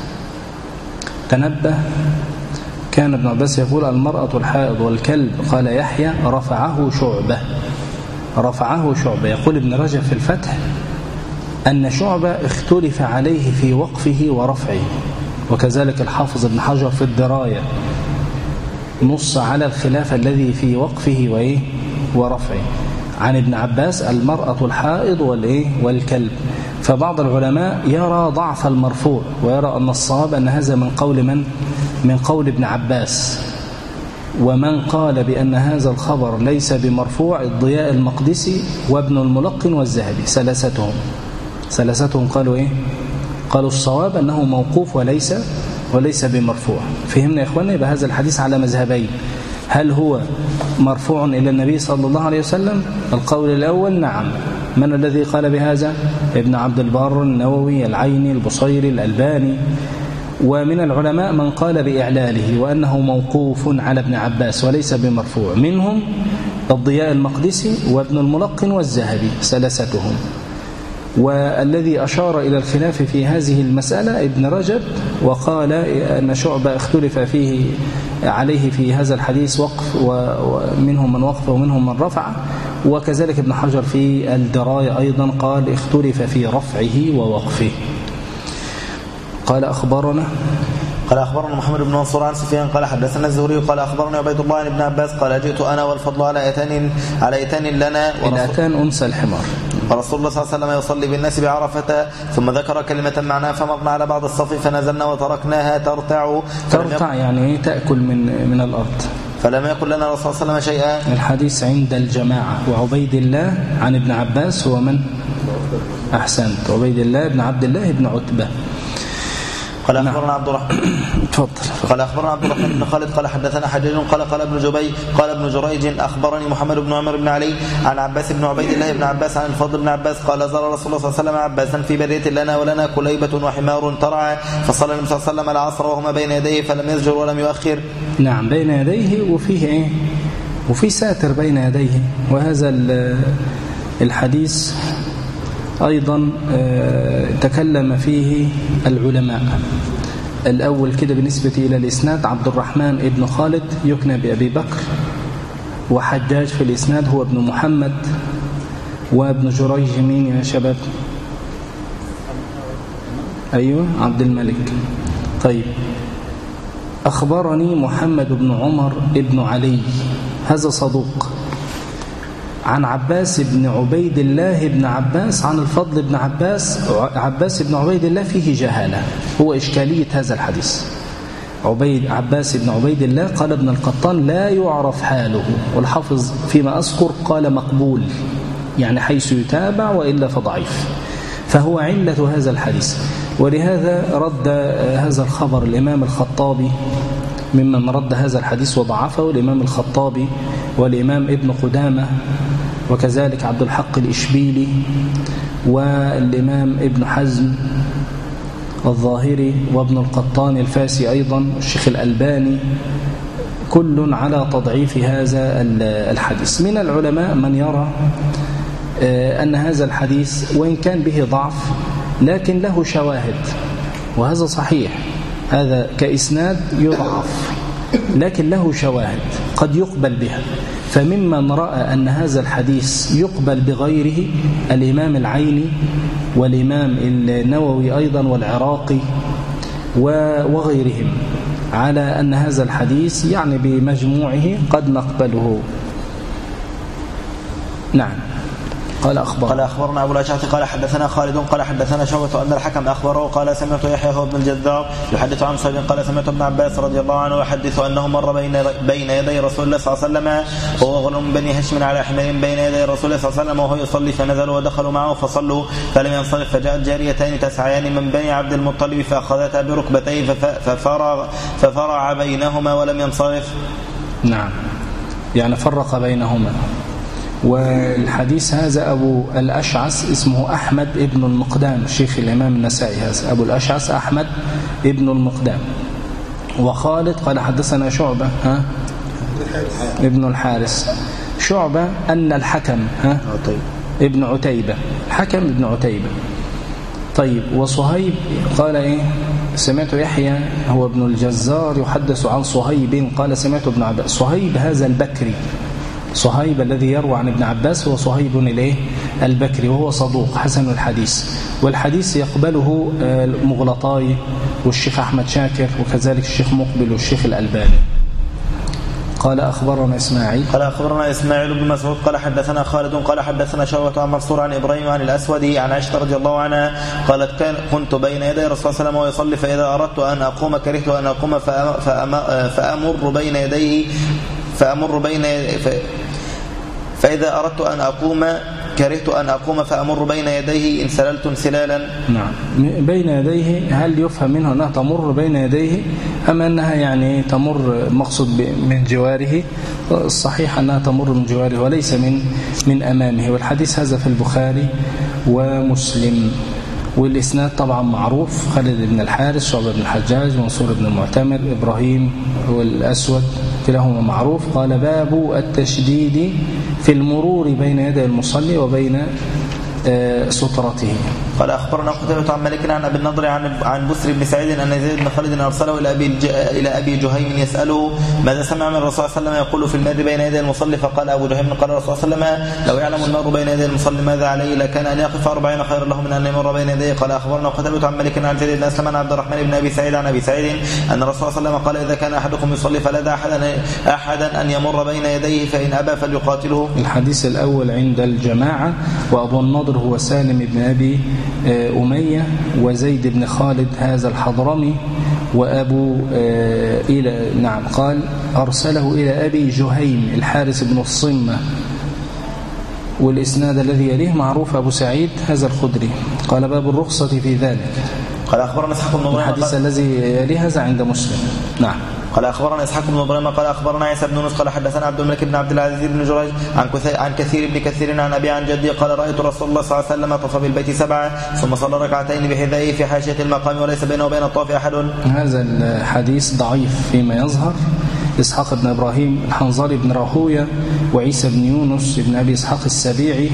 تنبه كان ابن عباس يقول المرأة الحائض والكلب. قال يحيى رفعه شعبة. يقول ابن رجب في الفتح أن شعبة اختلف عليه في وقفه ورفعه، وكذلك الحافظ ابن حجر في الدراية نص على الخلاف الذي في وقفه ورفعه عن ابن عباس المرأة الحائض والكلب. فبعض العلماء يرى ضعف المرفوع ويرى أن الصواب أن هذا من قول ابن عباس. ومن قال بأن هذا الخبر ليس بمرفوع الضياء المقدسي وابن الملقن والذهبي ثلاثتهم قالوا الصواب أنه موقوف وليس بمرفوع. فهمنا يا إخواننا؟ يبقى هذا الحديث على مذهبين. هل هو مرفوع إلى النبي صلى الله عليه وسلم؟ القول الأول نعم. من الذي قال بهذا؟ ابن عبد البر النووي العيني البصيري الألباني. ومن العلماء من قال بإعلاله وأنه موقوف على ابن عباس وليس بمرفوع، منهم الضياء المقدسي وابن الملقن والذهبي ثلاثتهم. والذي أشار إلى الخلاف في هذه المسألة ابن رجب وقال أن شعبة اختلف عليه في هذا الحديث وقف، ومنهم من وقف ومنهم من رفع. وكذلك ابن حجر في الدراية أيضا قال اختلف في رفعه ووقفه. قال أخبرنا محمد بن منصور عن سفيان قال حدثنا الزهري قال أخبرنا عبيد الله عن ابن عباس قال جئت أنا والفضل على أيتان لنا الأتان أنثى الحمار، ورسول الله صلى الله عليه وسلم يصلي بالناس بعرفة، ثم ذكر كلمة معناها فمضنا على بعض الصف فنزلنا وتركناها ترتع يعني تأكل من الأرض. فلم يقل لنا رسول الله صلى الله عليه وسلم شيئا. الحديث عند الجماعة. وعبيد الله عن ابن عباس هو من؟ أحسنت، عبيد الله بن عبد الله بن عتبة. قال أخبرنا عبد الرحمن قال أخبرنا عبد الرحمن بن خالد قال حدثنا حجاج قال ابن جريج أخبرني محمد بن عمر بن علي عن عباس بن عبيد الله بن عباس عن الفضل بن عباس قال زار رسول الله صلى الله عليه وسلم عباسا في برية لنا ولنا كليبة وحمار ترعى، فصلى النبي صلى الله عليه وسلم العصر وهما بين يديه فلم يزجر ولم يؤخر. نعم، بين يديه وفيه وفي ساتر بين يديه. وهذا الحديث أيضا تكلم فيه العلماء. الأول كده بالنسبة إلى الإسناد عبد الرحمن ابن خالد يكنى بأبي بكر، وحجاج في الإسناد هو ابن محمد، وابن جريج مين يا شباب؟ أيوة عبد الملك. طيب، أخبرني محمد بن عمر ابن علي هذا صدوق عن عباس بن عبيد الله بن عباس عن الفضل بن عباس بن عبيد الله فيه جهالة، هو إشكالية هذا الحديث. عباس بن عبيد الله قال ابن القطان لا يعرف حاله، والحافظ فيما أذكر قال مقبول، يعني حيث يتابع وإلا فضعيف، فهو علة هذا الحديث. ولهذا رد هذا الخبر الإمام الخطابي، ممن رد هذا الحديث وضعفه الإمام الخطابي والإمام ابن قدامة، وكذلك عبد الحق الإشبيلي، والإمام ابن حزم الظاهري، وابن القطان الفاسي أيضا، الشيخ الألباني، كل على تضعيف هذا الحديث. من العلماء من يرى أن هذا الحديث وإن كان به ضعف لكن له شواهد، وهذا صحيح، هذا كإسناد يضعف لكن له شواهد قد يقبل بها. فممن رأى أن هذا الحديث يقبل بغيره الإمام العيني والإمام النووي أيضا والعراقي وغيرهم، على أن هذا الحديث يعني بمجموعه قد نقبله. نعم. قال أخبرنا أبو الأشعث قال حدثنا خالد قال حدثنا شعبة أن الحكم أخبره قال سمعت يحيى هو ابن الجذار يحدث عن صهيب قال سمعت ابن عباس رضي الله عنه يحدث أنه مر بين يدي رسول الله صلى الله عليه وسلم وهو غلام بني هشم على حمار بين يدي رسول الله صلى الله عليه وسلم وهو يصلي، فنزلوا ودخلوا معه فصلوا فلم ينصرف، فجاءت جاريتان تسعيان من بني عبد المطلب فأخذتها بركبتيه ففرع بينهما ولم ينصرف. نعم، يعني فرق بينهما. والحديث هذا أبو الأشعث اسمه أحمد ابن المقدام، شيخ الإمام النسائي هذا أبو الأشعث أحمد ابن المقدام. وخالد قال حدثنا شعبة ابن الحارث، شعبة أن الحكم ابن عتيبة، حكم ابن عتيبة. طيب، وصهيب قال إيه؟ سمعت يحيى هو ابن الجزار يحدث عن صهيب قال سمعت ابن عباس. صهيب هذا البكري، صهيب الذي يروى عن ابن عباس هو صهيب البكري، وهو صدوق حسن الحديث، والحديث يقبله المغلطاي والشيخ أحمد شاكر وكذلك الشيخ مقبل والشيخ الألباني. قال أخبرنا إسماعيل بن مسعود قال حدثنا خالد قال حدثنا شعبة عن منصور عن إبراهيم عن الأسود عن عائشة رضي الله عنها قالت كنت بين يدي رسول الله صلى الله عليه وسلم ويصلي، فإذا أردت أن أقوم كرهت أن أقوم فإذا أردت أن أقوم كرهت أن أقوم فأمر بين يديه إن سللت انسلالا. نعم، بين يديه هل يفهم منه أنها تمر بين يديه أم أنها يعني تمر مقصود من جواره؟ الصحيح أنها تمر من جواره وليس من أمامه. والحديث هذا في البخاري ومسلم، والإسناد طبعا معروف، خالد بن الحارث، شعبة بن الحجاج، منصور بن المعتمر، إبراهيم والأسود، كلاهما معروف. قال باب التشديد في المرور بين يدي المصلي وبين سترته. قال أخبرنا قتيبة عن مالك عن أبي النضر عن بسر بن سعيد أن زيد بن خالد أرسله إلى أبي جهيم يسأله ماذا سمع من الرسول صلى الله عليه وسلم يقول في المر بين يدي المصلي، فقال أبو جهيم قال الرسول صلى الله عليه وسلم لو يعلم المر بين يدي المصلي ماذا عليه لكان أن يقف 40 خير له من أن يمر بين يديه. قال أخبرنا قتيبة عن مالك عن زيد بن أسلم عن عبد الرحمن بن أبي سعيد عن أبي سعيد أن الرسول صلى الله عليه وسلم قال إذا كان أحدكم يصلي فلا دع أحدا أن يمر بين يديه فإن أبى فليقاتله. الحديث الأول عند الجماعة، وأبو النضر هو سالم بن أبي أمية، وزيد بن خالد هذا الحضرمي، وأبو قال أرسله إلى أبي جهيم الحارث بن الصمة. والإسناد الذي يليه معروف أبو سعيد هذا الخدري. قال باب الرخصة في ذلك. قال أخبرنا إسحاق بن إبراهيم الحديث الذي يليه هذا عند مسلم. نعم. قال أخبرنا إسحاق بن إبراهيم قال أخبرنا عيسى بن يونس قال حدثنا عبد الملك بن عبد العزيز بن جريج عن كثير بن كثير عن أبي عن جدي قال رأيت رسول الله صلى الله عليه وسلم طاف بالبيت 7 ثم صلى ركعتين بحذائه في حاشية المقام وليس بينه وبين الطواف أحد. هذا الحديث ضعيف فيما يظهر. إسحاق بن إبراهيم الحنظلي بن راهوية وعيسى بن يونس بن أبي إسحاق السبيعي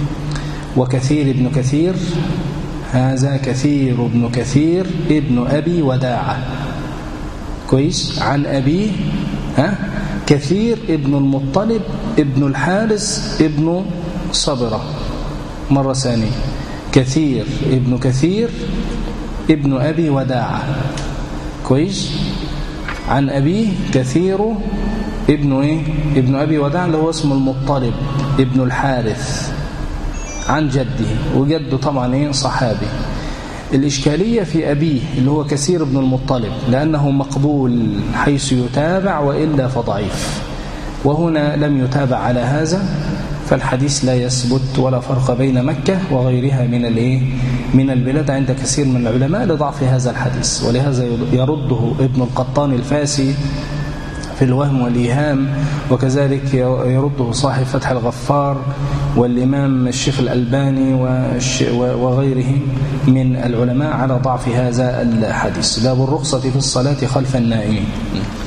وكثير بن كثير، هذا كثير بن كثير ابن أبي وداعة كويس، عن أبيه كثير ابن المطلب ابن الحارث ابن صبرة، مرة ثانية كثير ابن كثير ابن أبي وداعة كويس، عن أبيه كثير ابن أبي وداعة اللي هو اسمه المطلب ابن الحارث عن جده، وجده طبعا صحابي. الإشكالية في أبيه اللي هو كثير بن المطلب لأنه مقبول حيث يتابع وإلا فضعيف، وهنا لم يتابع على هذا، فالحديث لا يثبت ولا فرق بين مكة وغيرها من البلاد عند كثير من العلماء لضعف هذا الحديث. ولهذا يرده ابن القطان الفاسي في الوهم والإيهام، وكذلك يرده صاحب فتح الغفار والإمام الشيخ الألباني وغيره من العلماء على ضعف هذا الحديث. باب الرخصة في الصلاة خلف النائمين.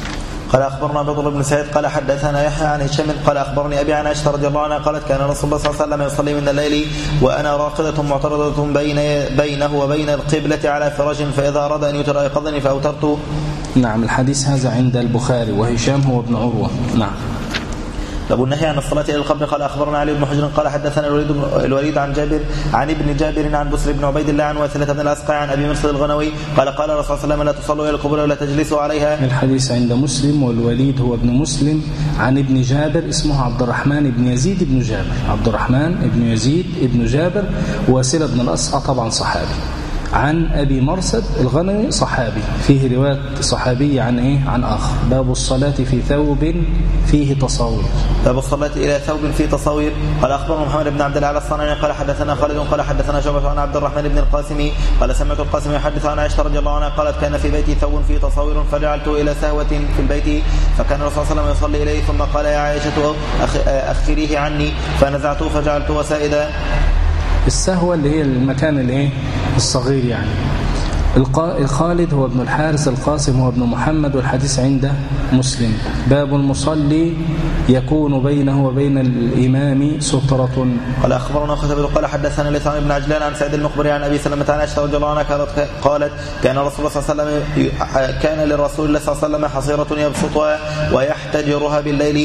قال أخبرنا عبد الله بن سعيد قال حدثنا يحيى عن هشام قال أخبرني أبي عن عائشة رضي الله عنها قالت كان رسول الله صلى الله عليه وسلم يصلي من الليل وأنا راقدة معترضة بينه وبين القبلة على فراش فإذا أراد أن يوتر أيقظني فأوترت. نعم. الحديث هذا عند البخاري وهشام هو ابن عروة. نعم. باب النهي عن الصلاة إلى القبر. قال أخبرنا علي بن حجر قال حدثنا الوليد عن ابن جابر عن بسر بن عبيد الله عن واثلة بن الأسقع عن أبي مرصد الغنوي قال قال الرسول صلى الله عليه وسلم لا تصلوا إلى القبور ولا تجلسوا عليها. الحديث عند مسلم والوليد هو ابن مسلم عن ابن جابر اسمه عبد الرحمن بن يزيد بن جابر. عبد الرحمن بن يزيد بن جابر وواثلة بن الأسقع طبعا صحابي. عن أبي مرصد الغنوي صحابي. فيه رواية صحابي عن آخر. باب الصلاة في ثوب فيه تصاوير. باب الصلاة إلى ثوب فيه تصاوير. قال أخبرنا محمد بن عبد الأعلى الصنعاني قال حدثنا خالد قال حدثنا شعبة عن عبد الرحمن بن القاسم قال سمعت القاسم يحدث عن عائشة رضي الله عنها قالت كان في بيتي ثوب فيه تصاوير فجعلته إلى سهوة في البيت فكان الرسول صلى الله عليه وسلم يصلي إليه ثم قال يا عائشة أخريه عني فنزعته فجعلته سائدا. السهوة اللي هي المكان الصغير يعني. الخالد هو ابن الحارث القاسم هو ابن محمد والحديث عند مسلم. باب المصلي يكون بينه وبين الإمام سترة. قال أخبرنا خطيب قال حدثنا لسان بن عجلان عن سعيد المقبري عن أبي سلمة عن عائشة رضي الله عنها قالت كان رسول الله صلى الله عليه وسلم كان للرسول الله صلى الله عليه وسلم حصيرة يبسطها ويحتجرها بالليل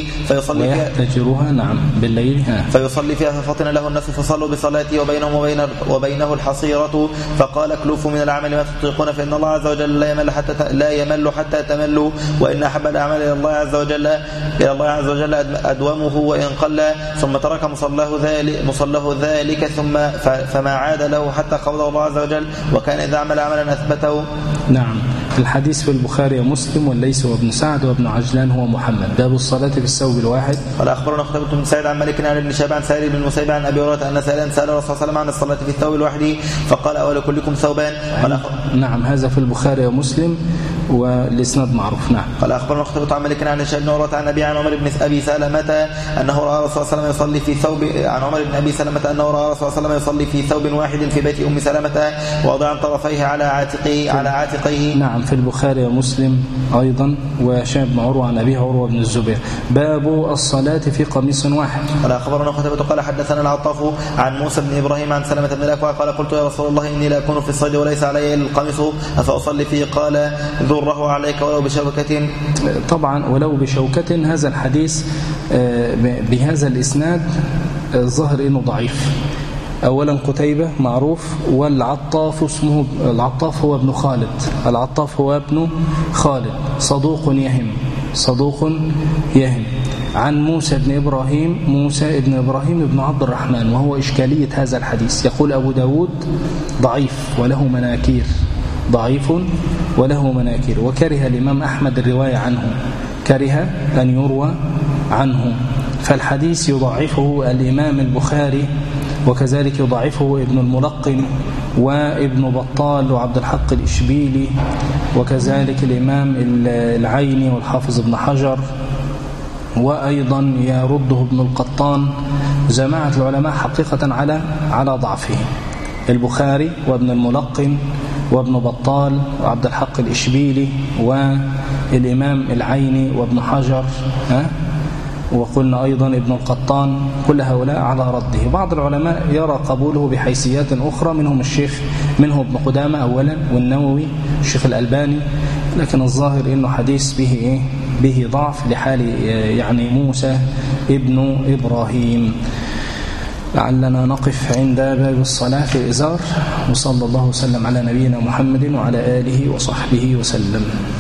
فيصلي فيها ففطن له الناس فصلوا بصلاته وبينه الحصيرة فقال اكلفوا من العمل ما تطيقون فإن الله عز وجل لا يمل حتى تملوا وإن أحب الأعمال إلى الله عز وجل أدومه وإن قل ثم ترك مصلاه ذلك فما عاد له حتى قبضه الله عز وجل وكان إذا عمل عملا أثبته. نعم. الحديث في البخاري ومسلم والليث وابن سعد وابن عجلان هو محمد. باب الصلاة في الثوب الواحد. قال أخبرنا خطيبة بن سعيد عن مالك عن ابن شهاب عن سعيد بن المسيب عن أبي هريرة أن سائلا سأل الرسول صلى الله عليه وسلم عن الصلاة في الثوب الواحد فقال أولكلكم ثوبان. نعم. هذا في البخاري ومسلم والإسناد معروف. نعم. قال أخبرنا خطيبة عن مالك عن هشام بن عروة عن عمر بن أبي سلمة أنه رأى الرسول صلى الله عليه وسلم يصلي في ثوب عن عمر بن أبي سلمة أنه رأى الرسول صلى الله عليه وسلم يصلي في ثوب واحد في بيت أم سلمة ووضع طرفيه على عاتقيه. نعم. في البخاري ومسلم أيضا وهشام بن عروة عن أبيه عروة بن الزبير. باب الصلاة في قميص واحد. قال أخبرنا خطيبة قال حدثنا العطاف عن موسى بن إبراهيم عن سلمة بن الأكوع قال قلت يا رسول الله إني لا أكون في الصيد وليس علي القميص أفأصلي فيه قال ذره عليك ولو بشوكة. طبعا ولو بشوكة. هذا الحديث بهذا الإسناد ظهر إنه ضعيف. أولا قتيبة معروف والعطاف اسمه العطاف هو ابن خالد. العطاف هو ابن خالد صدوق يهم. عن موسى بن إبراهيم بن عبد الرحمن وهو إشكالية هذا الحديث. يقول أبو داود ضعيف وله مناكير وكره الإمام أحمد الرواية عنه كره أن يروى عنه فالحديث يضعفه الإمام البخاري وكذلك يضعفه ابن الملقن وابن بطال وعبد الحق الإشبيلي وكذلك الإمام العيني والحافظ ابن حجر وأيضا يرده ابن القطان. جماعة العلماء حقيقة على ضعفه البخاري وابن الملقن وابن بطال وعبد الحق الإشبيلي والإمام العيني وابن حجر وقلنا أيضا ابن القطان. كل هؤلاء على رده. بعض العلماء يرى قبوله بحيثيات أخرى منهم ابن قدامة أولا والنووي الشيخ الألباني لكن الظاهر إنه حديث به ضعف لحال موسى ابن إبراهيم. لعلنا نقف عند باب الصلاة في الإزار وصلى الله وسلم على نبينا محمد وعلى آله وصحبه وسلم.